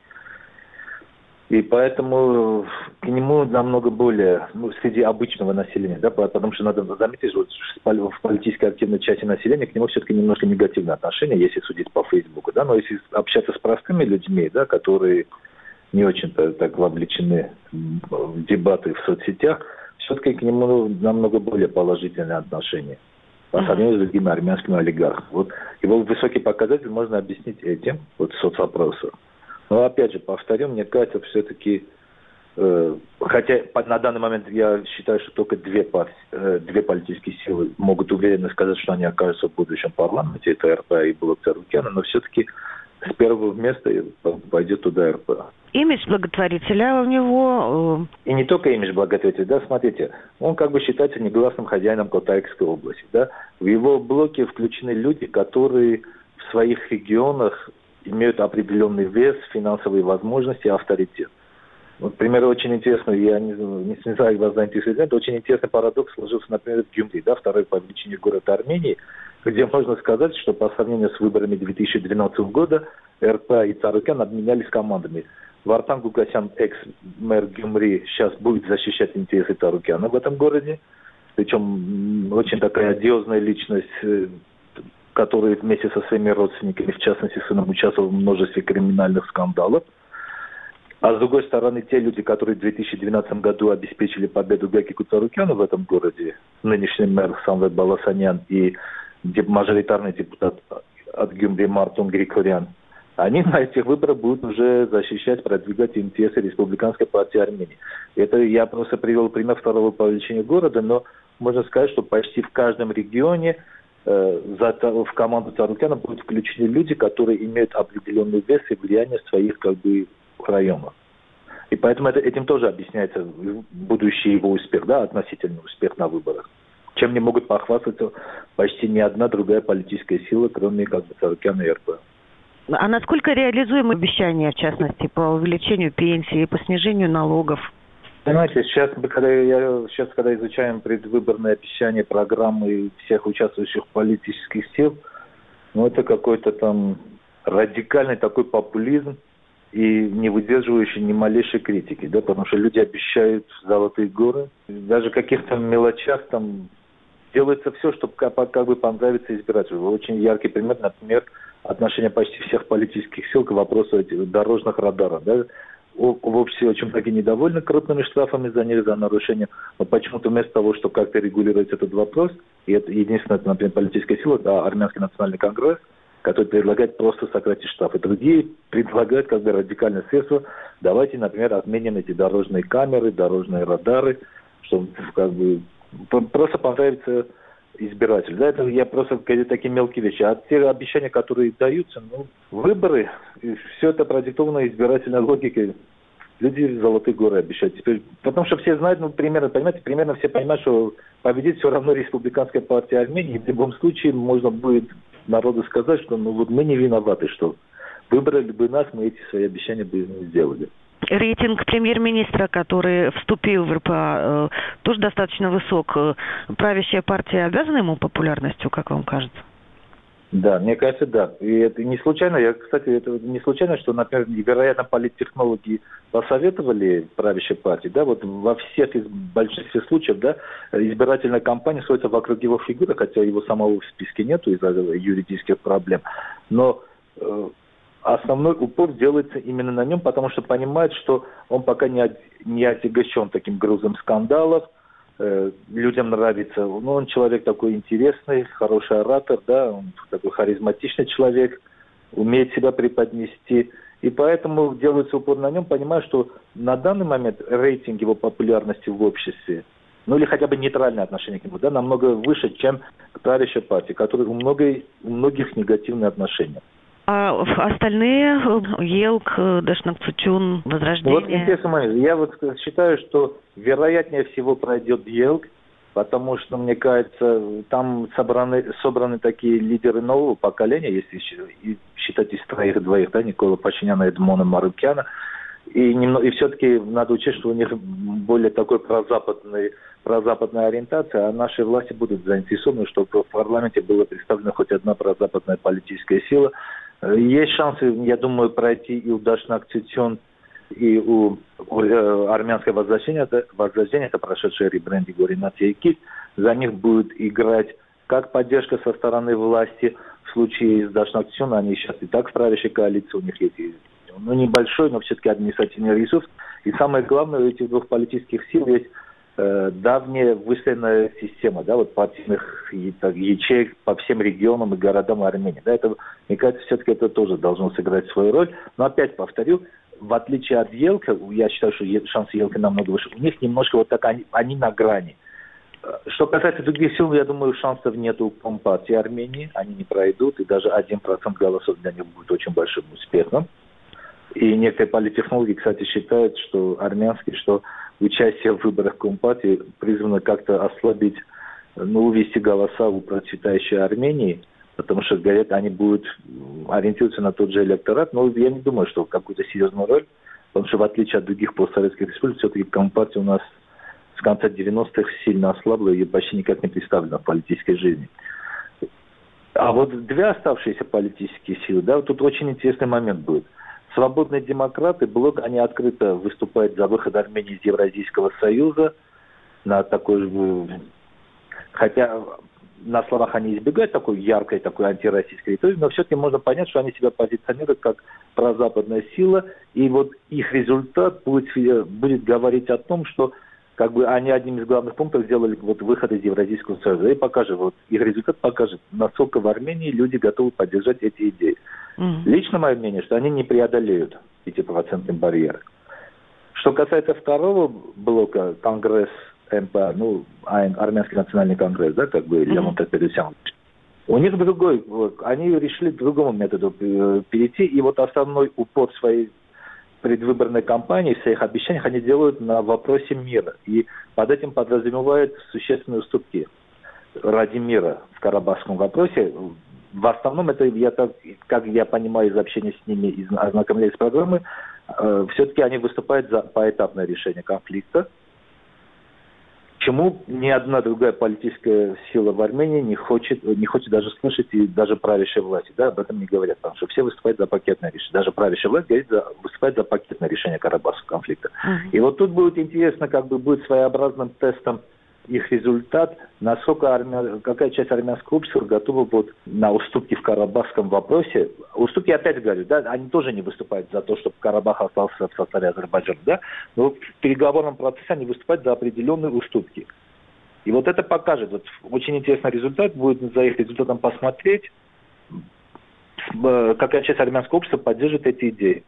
И поэтому к нему намного более, ну, среди обычного населения, да, потому что надо заметить, что в политически активной части населения к нему все-таки немножко негативное отношение, если судить по Фейсбуку, да, но если общаться с простыми людьми, да, которые не очень-то так вовлечены в дебаты в соцсетях, все-таки к нему намного более положительное отношение по сравнению с другими армянскими олигархами. Вот его высокий показатель можно объяснить этим, вот соцопросом. Но опять же, повторю, мне кажется, все-таки, э, хотя на данный момент я считаю, что только две, партии, э, две политические силы могут уверенно сказать, что они окажутся в будущем парламенте, это эр пэ а и блок Царукяна, но все-таки с первого места пойдет туда эр пэ а. Имидж благотворителя у него... Э... И не только имидж благотворителя, да, смотрите, он как бы считается негласным хозяином Котайской области, да. В его блоке включены люди, которые в своих регионах имеют определенный вес, финансовые возможности и авторитет. Вот, например, очень интересно, я не, не, не знаю, вас заинтересует, это очень интересный парадокс сложился, например, в Гюмри, да, второй по величине город Армении, где можно сказать, что по сравнению с выборами две тысячи двенадцатого года эр пэ а и Царукян обменялись командами. Вартан Гукасян, экс-мэр Гюмри, сейчас будет защищать интересы Царукяна в этом городе. Причем очень такая одиозная личность, который вместе со своими родственниками, в частности, сыном, участвовал в множестве криминальных скандалов. А с другой стороны, те люди, которые в две тысячи двенадцатом году обеспечили победу Гагику Царукяну в этом городе, нынешний мэр Самвет Баласанян и мажоритарный депутат от Гюмри Мартун Григорян, они на этих выборах будут уже защищать, продвигать интересы Республиканской партии Армении. Это я просто привел пример второго по величине города, но можно сказать, что почти в каждом регионе в команду Царукяна будут включены люди, которые имеют определенный вес и влияние в своих как бы районах. И поэтому это, этим тоже объясняется будущий его успех, да, относительный успех на выборах. Чем не могут похвастаться почти ни одна другая политическая сила, кроме как бы Царукяна и эр пэ. А насколько реализуемы обещания, в частности, по увеличению пенсии, по снижению налогов? Понимаете, сейчас, когда, я, сейчас, когда изучаем предвыборные обещания, программы всех участвующих политических сил, ну, это какой-то там радикальный такой популизм и не выдерживающий ни малейшей критики, да, потому что люди обещают золотые горы, даже в каких-то мелочах там делается все, чтобы как, как бы понравиться избирателю. Очень яркий пример, например, отношение почти всех политических сил к вопросу этих дорожных радаров, да. В обществе очень многие недовольны крупными штрафами за них, за нарушение. Но почему-то вместо того, чтобы как-то регулировать этот вопрос, и это единственная, например, политическая сила, да, Армянский национальный конгресс, который предлагает просто сократить штрафы. Другие предлагают как бы радикальное средство. Давайте, например, отменим эти дорожные камеры, дорожные радары, чтобы как бы просто понравится избиратель. Да, это я просто такие мелкие вещи. А те обещания, которые даются, ну, выборы, все это продиктовано избирательной логикой. Люди золотые горы обещают. Теперь, потому что все знают, ну, примерно, понимаете, примерно все понимают, что победит все равно Республиканская партия Армении. И в любом случае можно будет народу сказать, что ну вот мы не виноваты, что выбрали бы нас, мы эти свои обещания бы сделали. Рейтинг премьер-министра, который вступил в эр пэ а, тоже достаточно высок. Правящая партия обязана ему популярностью, как вам кажется? Да, мне кажется, да. И это не случайно, я, кстати, это не случайно, что, например, вероятно, политтехнологи посоветовали правящей партии, да, вот во всех из большинстве случаев, да, избирательная кампания строится вокруг его фигуры, хотя его самого в списке нету из-за юридических проблем. Но э, основной упор делается именно на нем, потому что понимает, что он пока не, от, не отягощен таким грузом скандалов. Людям нравится, ну, он человек такой интересный, хороший оратор, да, он такой харизматичный человек, умеет себя преподнести, и поэтому делается упор на нем, понимая, что на данный момент рейтинг его популярности в обществе, ну или хотя бы нейтральное отношение к нему, да, намного выше, чем к правящей партии, которой у, многой, у многих негативные отношения. А остальные, Елк, Дашнак-Цучун, Возрождение? Вот интересный момент. Я вот считаю, что вероятнее всего пройдет Елк, потому что, мне кажется, там собраны, собраны такие лидеры нового поколения, если считать из троих-двоих, да, Никола Пашиняна, Эдмона Марукяна. И, немного, и все-таки надо учесть, что у них более такой прозападный, прозападная ориентация, а наши власти будут заинтересованы, чтобы в парламенте была представлена хоть одна прозападная политическая сила. Есть шансы, я думаю, пройти и у Дашнак-Цучун, и у, у э, армянское возрождение, это, возрождение, это прошедшее ребрендинг Горинат Якит. За них будет играть как поддержка со стороны власти. В случае с Дашнак-Цучун, они сейчас и так в правящей коалиции, у них есть, ну, небольшой, но все-таки административный ресурс. И самое главное, у этих двух политических сил есть э, давняя выстроенная система, да, вот партийных ячеек по всем регионам и городам Армении. Да, это, мне кажется, все-таки это тоже должно сыграть свою роль. Но опять повторю, в отличие от Елка, я считаю, что шансы Елка намного выше, у них немножко вот так, они, они на грани. Что касается других сил, я думаю, шансов нет у Компартии Армении, они не пройдут, и даже один процент голосов для них будет очень большим успехом. И некоторые политтехнологи, кстати, считают, что армянские, что участие в выборах Компартии призвано как-то ослабить, ну, увести голоса у процветающей Армении, потому что, говорят, они будут ориентироваться на тот же электорат. Но я не думаю, что какую-то серьезную роль, потому что в отличие от других постсоветских республик, все-таки Компартия у нас с конца девяностых сильно ослабла и почти никак не представлена в политической жизни. А вот две оставшиеся политические силы, да, вот тут очень интересный момент будет. Свободные демократы, блок, они открыто выступают за выход Армении из Евразийского союза, на такой же, хотя на словах они избегают такой яркой, такой антироссийской риторики, но все-таки можно понять, что они себя позиционируют как прозападная сила, и вот их результат будет, будет говорить о том, что как бы они одним из главных пунктов сделали вот выход из Евразийского союза. И покажет, вот их результат покажет, насколько в Армении люди готовы поддержать эти идеи. Mm-hmm. Лично мое мнение, что они не преодолеют пятипроцентный барьер. Что касается второго блока, Конгресс эм пэ а, ну, Армянский национальный конгресс, да, как бы, mm-hmm. Петросян, у них другой, вот, они решили к другому методу перейти, и вот основной упор своей предвыборной кампании, в своих обещаниях они делают на вопросе мира. И под этим подразумевают существенные уступки ради мира в карабахском вопросе. В основном это, я так, как я понимаю из общения с ними, из ознакомления с программой, э, все-таки они выступают за поэтапное решение конфликта, чему ни одна другая политическая сила в Армении не хочет, не хочет даже слышать, и даже правящая власть, да, об этом не говорят, потому что все выступают за пакетное решение. Даже правящая власть говорит, за, выступает за пакетное решение карабахского конфликта. Uh-huh. И вот тут будет интересно, как бы будет своеобразным тестом их результат, насколько армя... какая часть армянского общества готова вот на уступки в карабахском вопросе. Уступки, опять говорю, да, они тоже не выступают за то, чтобы Карабах остался в составе Азербайджана, да, но в переговорном процессе они выступают за определенные уступки. И вот это покажет, вот очень интересный результат, будет за их результатом посмотреть, какая часть армянского общества поддержит эти идеи.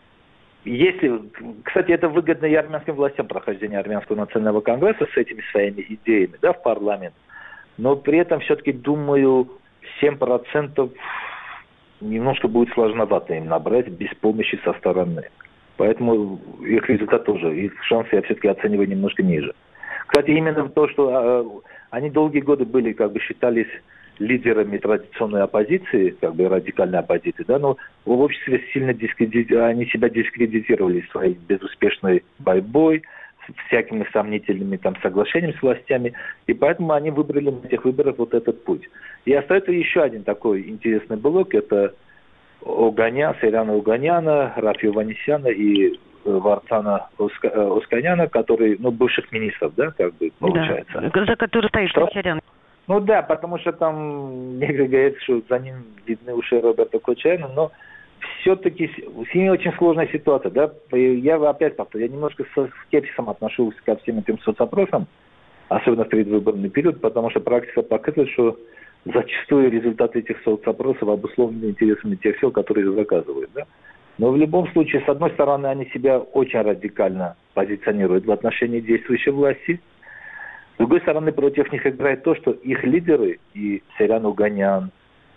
Если, кстати, это выгодно и армянским властям прохождение Армянского национального конгресса с этими своими идеями, да, в парламент. Но при этом все-таки, думаю, семь процентов немножко будет сложновато им набрать без помощи со стороны. Поэтому их результат тоже, их шансы я все-таки оцениваю немножко ниже. Кстати, именно то, что э, они долгие годы были, как бы считались лидерами традиционной оппозиции, как бы радикальной оппозиции, да, но в обществе сильно дискредити... они себя дискредитировали своей безуспешной борьбой, с всякими сомнительными там соглашениями с властями, и поэтому они выбрали на этих выборах вот этот путь. И остается еще один такой интересный блок, это Оганян, Сейрана Оганяна, Рафи Ованесяна и Вартана Оска... Осканяна, которые, ну, бывших министров, да, как бы получается. Да, за который стоит Кочарян. Ну да, потому что там некоторые говорят, что за ним видны уши Роберта Кочаряна, но все-таки с ними очень сложная ситуация, да. Я опять повторю, я немножко со скепсисом отношусь ко всем этим соцопросам, особенно в предвыборный период, потому что практика показывает, что зачастую результаты этих соцопросов обусловлены интересами тех сил, которые их заказывают, да. Но в любом случае, с одной стороны, они себя очень радикально позиционируют в отношении действующей власти. С другой стороны, против них играет то, что их лидеры, и Сейран Оганян,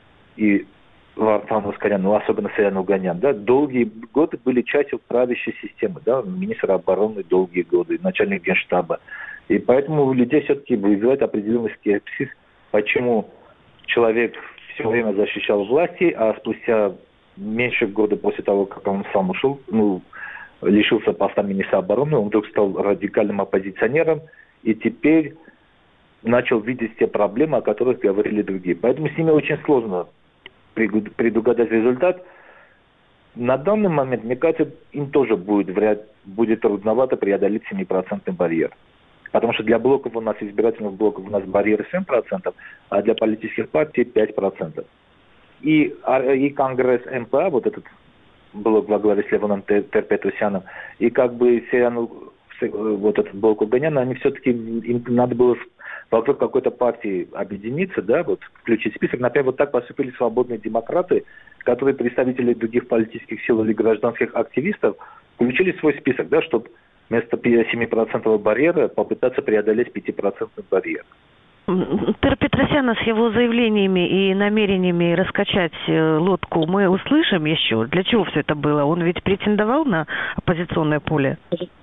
и Вартан Осканян, ну особенно Сейран Оганян, да, долгие годы были частью правящей системы, да, министр обороны долгие годы, начальник генштаба. И поэтому у людей все-таки вызывает определенный скепсис, почему человек все время защищал власти, а спустя меньше года после того, как он сам ушел, ну, лишился поста министра обороны, он вдруг стал радикальным оппозиционером, и теперь начал видеть те проблемы, о которых говорили другие. Поэтому с ними очень сложно предугадать результат. На данный момент, мне кажется, им тоже будет, вряд, будет трудновато преодолеть семипроцентный барьер. Потому что для блоков у нас, избирательных блоков, у нас барьер семь процентов, а для политических партий пять процентов. И, и Конгресс эм пэ а, вот этот блок во главе с Левоном Терпетусяном, и как бы Сейран, вот этот блок Оганяна, они все-таки, им надо было вокруг какой-то партии объединиться, да, вот включить список. Например, вот так поступили свободные демократы, которые представители других политических сил или гражданских активистов включили свой список, да, чтобы вместо семипроцентного барьера попытаться преодолеть пятипроцентный барьер. Терпетросяна с его заявлениями и намерениями раскачать лодку мы услышим еще. Для чего все это было? Он ведь претендовал на оппозиционное поле?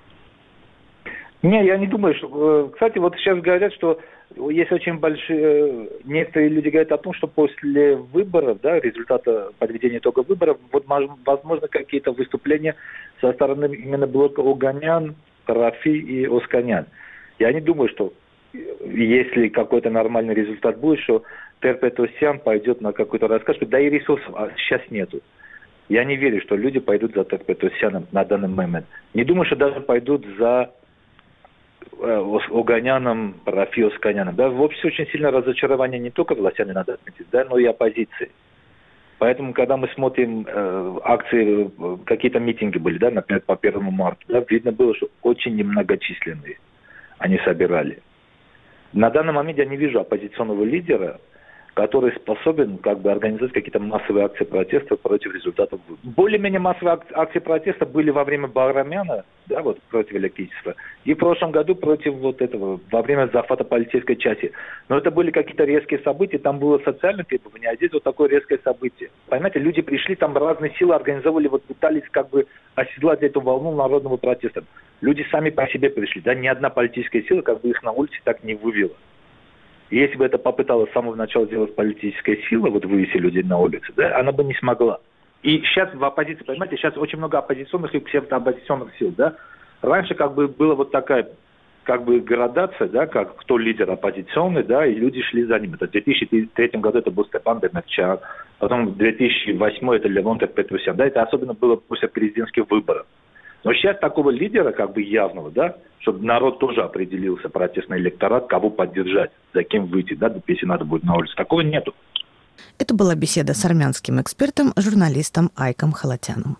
Не, я не думаю, что... Кстати, вот сейчас говорят, что есть очень большие... Некоторые люди говорят о том, что после выборов, да, результата подведения итогов выборов, вот, возможно, какие-то выступления со стороны именно блока Оганян, Рафи и Осканян. Я не думаю, что если какой-то нормальный результат будет, что Терпетусян пойдет на какой-то рассказ, да и ресурсов а сейчас нету. Я не верю, что люди пойдут за Терпетусяном на данный момент. Не думаю, что даже пойдут за э, Оганяном, Рафи Осканяном. Да, в обществе очень сильное разочарование не только властями, надо отметить, да, но и оппозиции. Поэтому, когда мы смотрим э, акции, э, какие-то митинги были, да, например, по первому марта, да, видно было, что очень немногочисленные они собирали. На данный момент я не вижу оппозиционного лидера, который способен как бы организовать какие-то массовые акции протеста против результатов выборов. Более-менее массовые акции протеста были во время Баграмяна, да, вот против электричества, и в прошлом году против вот этого, во время захвата полицейской части. Но это были какие-то резкие события, там было социальное требование, а здесь вот такое резкое событие. Понимаете, люди пришли, там разные силы организовали, вот пытались как бы оседлать эту волну народного протеста. Люди сами по себе пришли, да, ни одна политическая сила как бы их на улице так не вывела. И если бы это попыталась с самого начала сделать политическая сила, вот вывести людей на улице, да, она бы не смогла. И сейчас в оппозиции, понимаете, сейчас очень много оппозиционных и псевдооппозиционных сил, да. Раньше как бы была вот такая как бы градация, да, как кто лидер оппозиционный, да, и люди шли за ним. Это в две тысячи третьем году это был Степан Демирчак, потом в две тысячи восьмом это Левон Петросян, да, это особенно было после президентских выборов. Но сейчас такого лидера, как бы явного, да, чтобы народ тоже определился, протестный электорат, кого поддержать, за кем выйти, да, если надо будет на улице. Такого нету. Это была беседа с армянским экспертом, журналистом Айком Халатяном.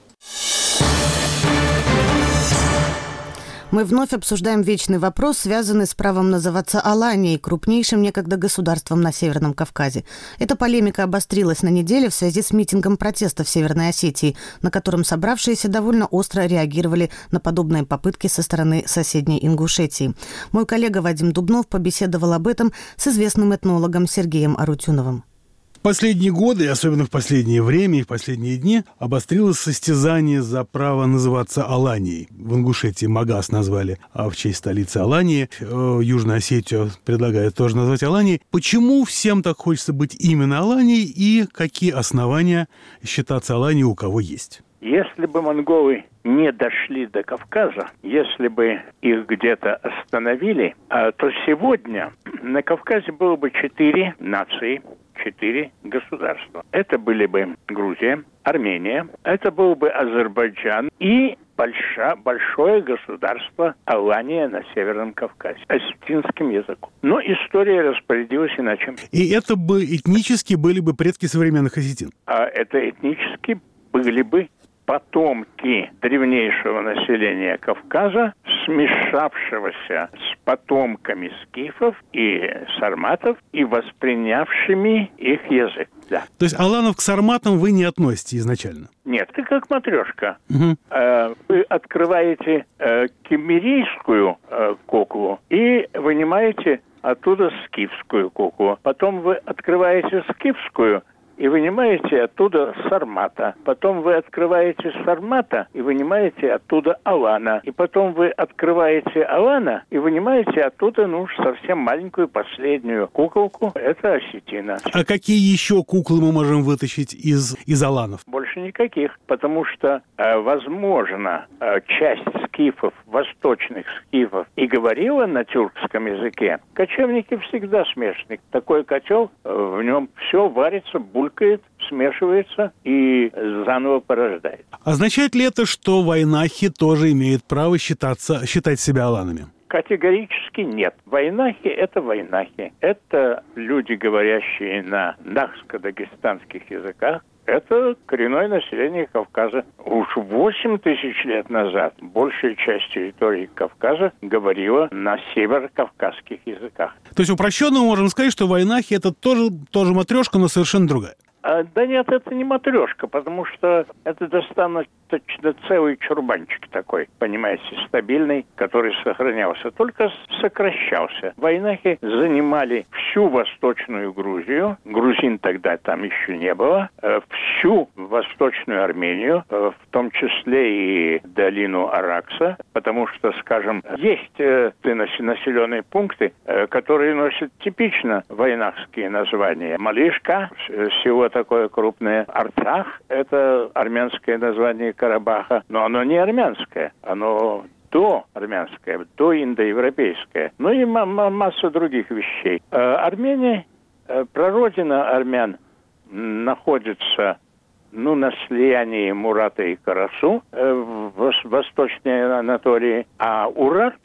Мы вновь обсуждаем вечный вопрос, связанный с правом называться Аланией, крупнейшим некогда государством на Северном Кавказе. Эта полемика обострилась на неделе в связи с митингом протеста в Северной Осетии, на котором собравшиеся довольно остро реагировали на подобные попытки со стороны соседней Ингушетии. Мой коллега Вадим Дубнов побеседовал об этом с известным этнологом Сергеем Арутюновым. Последние годы, особенно в последнее время и в последние дни, обострилось состязание за право называться Аланией. В Ингушетии Магас назвали а в честь столицы Алании. Южную Осетию предлагают тоже назвать Аланией. Почему всем так хочется быть именно Аланией и какие основания считаться Аланией у кого есть? Если бы монголы не дошли до Кавказа, если бы их где-то остановили, то сегодня на Кавказе было бы четыре нации, четыре государства. Это были бы Грузия, Армения, это был бы Азербайджан и большое, большое государство Алания на Северном Кавказе, осетинским языком. Но история распорядилась иначе. И это бы этнически были бы предки современных осетин? А это этнически были бы потомки древнейшего населения Кавказа, смешавшегося с потомками скифов и сарматов и воспринявшими их язык. Да. То есть аланов к сарматам вы не относите изначально? Нет, это как матрешка. Угу. Вы открываете кемерийскую куклу и вынимаете оттуда скифскую куклу. Потом вы открываете скифскую и вынимаете оттуда сармата. Потом вы открываете сармата и вынимаете оттуда алана. И потом вы открываете алана и вынимаете оттуда, ну, совсем маленькую последнюю куколку. Это осетина. А какие еще куклы мы можем вытащить из, из аланов? Больше никаких. Потому что, э, возможно, э, часть скифов, восточных скифов, и говорила на тюркском языке. Кочевники всегда смешаны. Такой котел, э, в нем все варится, булькает, смешивается и заново порождает. Означает ли это, что вайнахи тоже имеют право считаться, считать себя аланами? Категорически нет. Вайнахи – это вайнахи. Это люди, говорящие на нахско-дагестанских языках. Это коренное население Кавказа. Уж восемь тысяч лет назад большая часть территории Кавказа говорила на северокавказских языках. То есть упрощенно мы можем сказать, что вайнахи – это тоже, тоже матрешка, но совершенно другая. А, да нет, это не матрешка, потому что это достаточно целый чурбанчик такой, понимаете, стабильный, который сохранялся, только сокращался. Вайнахи занимали всю Восточную Грузию, грузин тогда там еще не было, всю Восточную Армению, в том числе и долину Аракса, потому что, скажем, есть населенные пункты, которые носят типично вайнахские названия. Малишка, село такое крупное. Арцах – это армянское название Карабаха, но оно не армянское, оно до армянское, до индоевропейское, ну и м- м- масса других вещей. Э, Армения, э, прародина армян находится, ну, на слиянии Мурата и Карасу э, в Восточной Анатолии, а урарты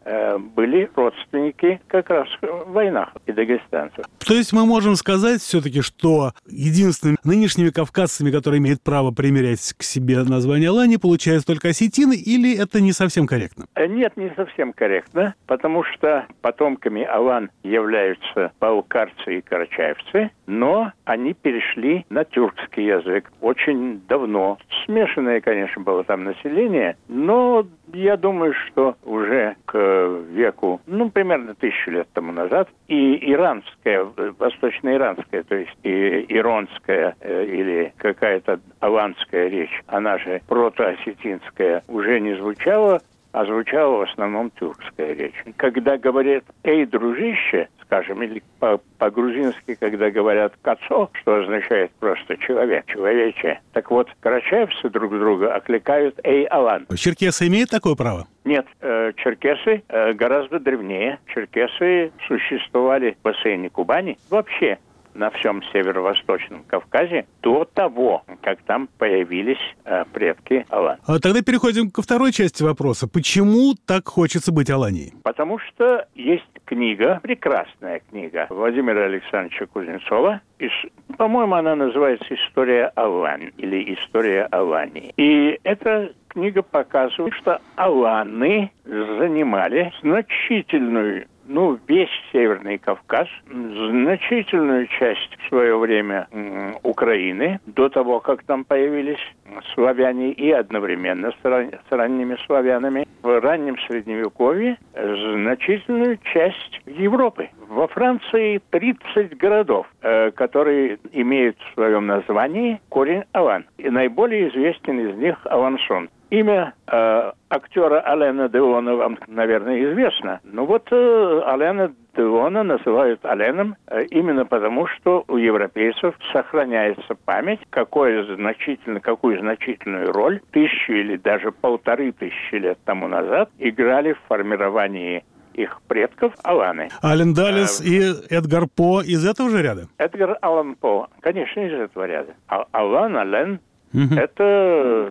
э, были родственники как раз в войнах и дагестанцев. То есть мы можем сказать все-таки, что единственными нынешними кавказцами, которые имеют право примерять к себе название Алании, получаются только осетины, или это не совсем корректно? Нет, не совсем корректно, потому что потомками алан являются балкарцы и карачаевцы, но они перешли на тюркский язык очень давно. Смешанное, конечно, было там население, но я думаю, что уже к веку, ну, примерно тысячу лет тому назад, и иранская, восточно-иранская, то есть и иронская э, или какая-то аланская речь, она же протоосетинская, уже не звучала, а звучала в основном тюркская речь. Когда говорят «эй, дружище», скажем, или по- по-грузински, когда говорят «кацо», что означает просто «человек», «человече», так вот, карачаевцы друг друга окликают «эй, алан». Черкесы имеют такое право? Нет, э, черкесы э, гораздо древнее. Черкесы существовали в бассейне Кубани. Вообще, на всем северо-восточном Кавказе до того, как там появились э, предки алан. А тогда переходим ко второй части вопроса. Почему так хочется быть Аланией? Потому что есть книга, прекрасная книга Владимира Александровича Кузнецова. И, по-моему, она называется «История Алан» или «История Алании». И эта книга показывает, что аланы занимали значительную, ну, весь Северный Кавказ, значительную часть в свое время м, Украины, до того, как там появились славяне, и одновременно с, ран... с ранними славянами. В раннем Средневековье значительную часть Европы. Во Франции тридцать городов, э, которые имеют в своем названии корень алан. И наиболее известен из них Аланшон. Имя э, актера Алена Деона вам, наверное, известно. Ну вот э, Алена Деона называют Аленом э, именно потому, что у европейцев сохраняется память, какое значительно, какую значительную роль тысячу или даже полторы тысячи лет тому назад играли в формировании их предков аланы. Ален Даллес а, и Эдгар По из этого же ряда? Эдгар Аллан По, конечно, из этого ряда. А Алан, Ален, угу. это...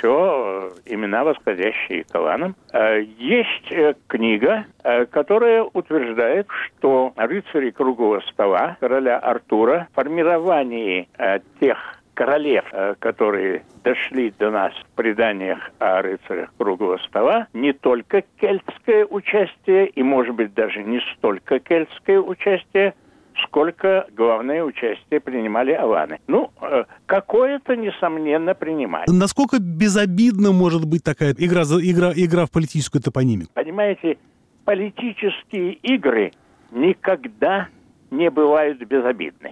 все имена, восходящие к аланам. Есть книга, которая утверждает, что рыцари круглого стола короля Артура в формировании тех королев, которые дошли до нас в преданиях о рыцарях круглого стола, не только кельтское участие, и, может быть, даже не столько кельтское участие, сколько главное участие принимали аланы. Ну, э, какое-то, несомненно, принимали. Насколько безобидна может быть такая игра, игра, игра в политическую топонимику? Понимаете, политические игры никогда не бывают безобидны.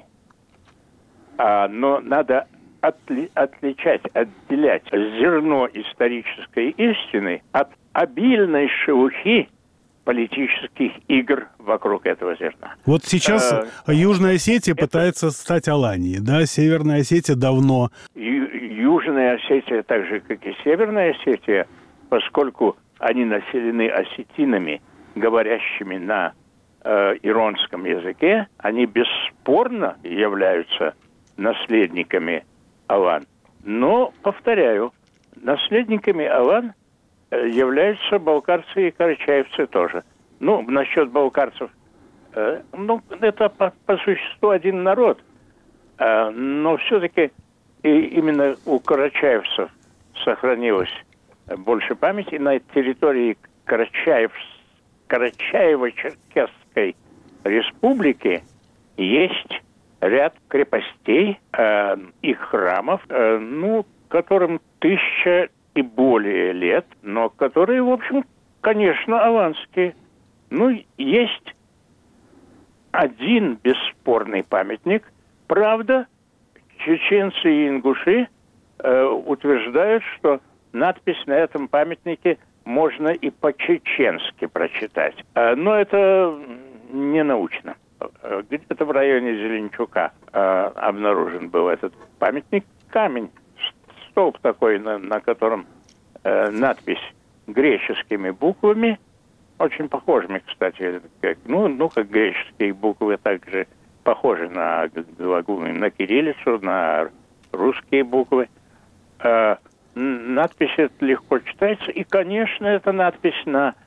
А, но надо отли, отличать, отделять зерно исторической истины от обильной шелухи политических игр вокруг этого зерна. Вот сейчас а, Южная Осетия это... пытается стать Аланией, да? Северная Осетия давно. Ю- Южная Осетия, так же, как и Северная Осетия, поскольку они населены осетинами, говорящими на э, иронском языке, они бесспорно являются наследниками алан. Но, повторяю, наследниками алан являются балкарцы и карачаевцы тоже. Ну, насчет балкарцев, э, ну, это по, по существу один народ. Э, но все-таки и именно у карачаевцев сохранилось больше памяти. На территории Карачаев, Карачаево-Черкесской республики есть ряд крепостей э, и храмов, э, ну, которым тысяча и более лет, но которые, в общем, конечно, аланские. Ну, есть один бесспорный памятник. Правда, чеченцы и ингуши э, утверждают, что надпись на этом памятнике можно и по-чеченски прочитать. Э, но это не научно. Э, где-то в районе Зеленчука э, обнаружен был этот памятник. Камень. Столб такой, на, на котором э, надпись греческими буквами, очень похожими, кстати, как, ну, ну, как греческие буквы, также похожи на глаголы, на кириллицу, на русские буквы. Э, надпись эта легко читается, и, конечно, это надпись на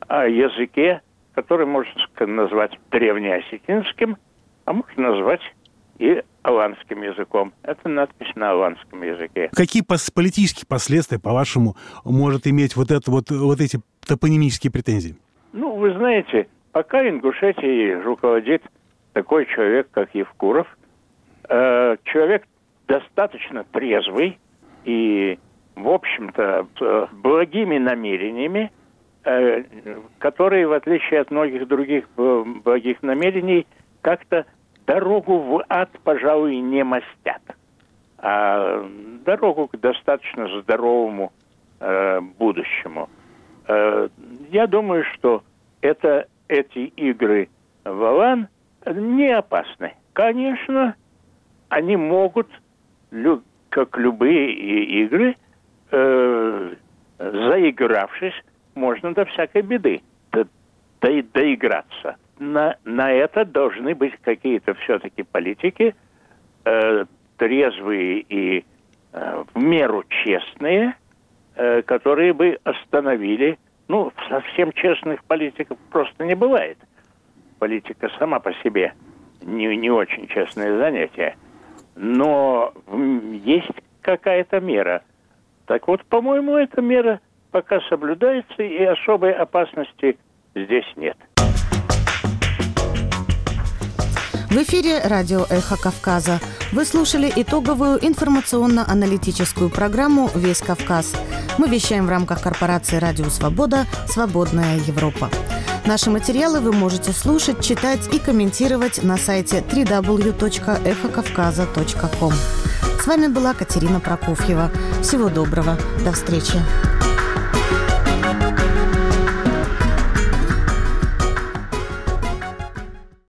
о языке, который можно назвать древнеосетинским, а можно назвать и аланским языком. Это надпись на аланском языке. Какие пос- политические последствия, по-вашему, может иметь вот, это, вот, вот эти топонимические претензии? Ну, вы знаете, пока Ингушетией руководит такой человек, как Евкуров, э, человек достаточно трезвый и, в общем-то, э, благими намерениями, э, которые, в отличие от многих других э, благих намерений, как-то дорогу в ад, пожалуй, не мастят, а дорогу к достаточно здоровому э, будущему. Э, я думаю, что это, эти игры в Алан не опасны. Конечно, они могут, лю, как любые игры, э, заигравшись, можно до всякой беды до, до, доиграться. На, на это должны быть какие-то все-таки политики, э, трезвые и э, в меру честные, э, которые бы остановили. Ну, совсем честных политиков просто не бывает. Политика сама по себе не, не очень честное занятие. Но есть какая-то мера. Так вот, по-моему, эта мера пока соблюдается, и особой опасности здесь нет. В эфире радио «Эхо Кавказа». Вы слушали итоговую информационно-аналитическую программу «Весь Кавказ». Мы вещаем в рамках корпорации «Радио Свобода. Свободная Европа». Наши материалы вы можете слушать, читать и комментировать на сайте дабл ю дабл ю дабл ю точка эхо кавказа точка ком. С вами была Катерина Прокофьева. Всего доброго. До встречи.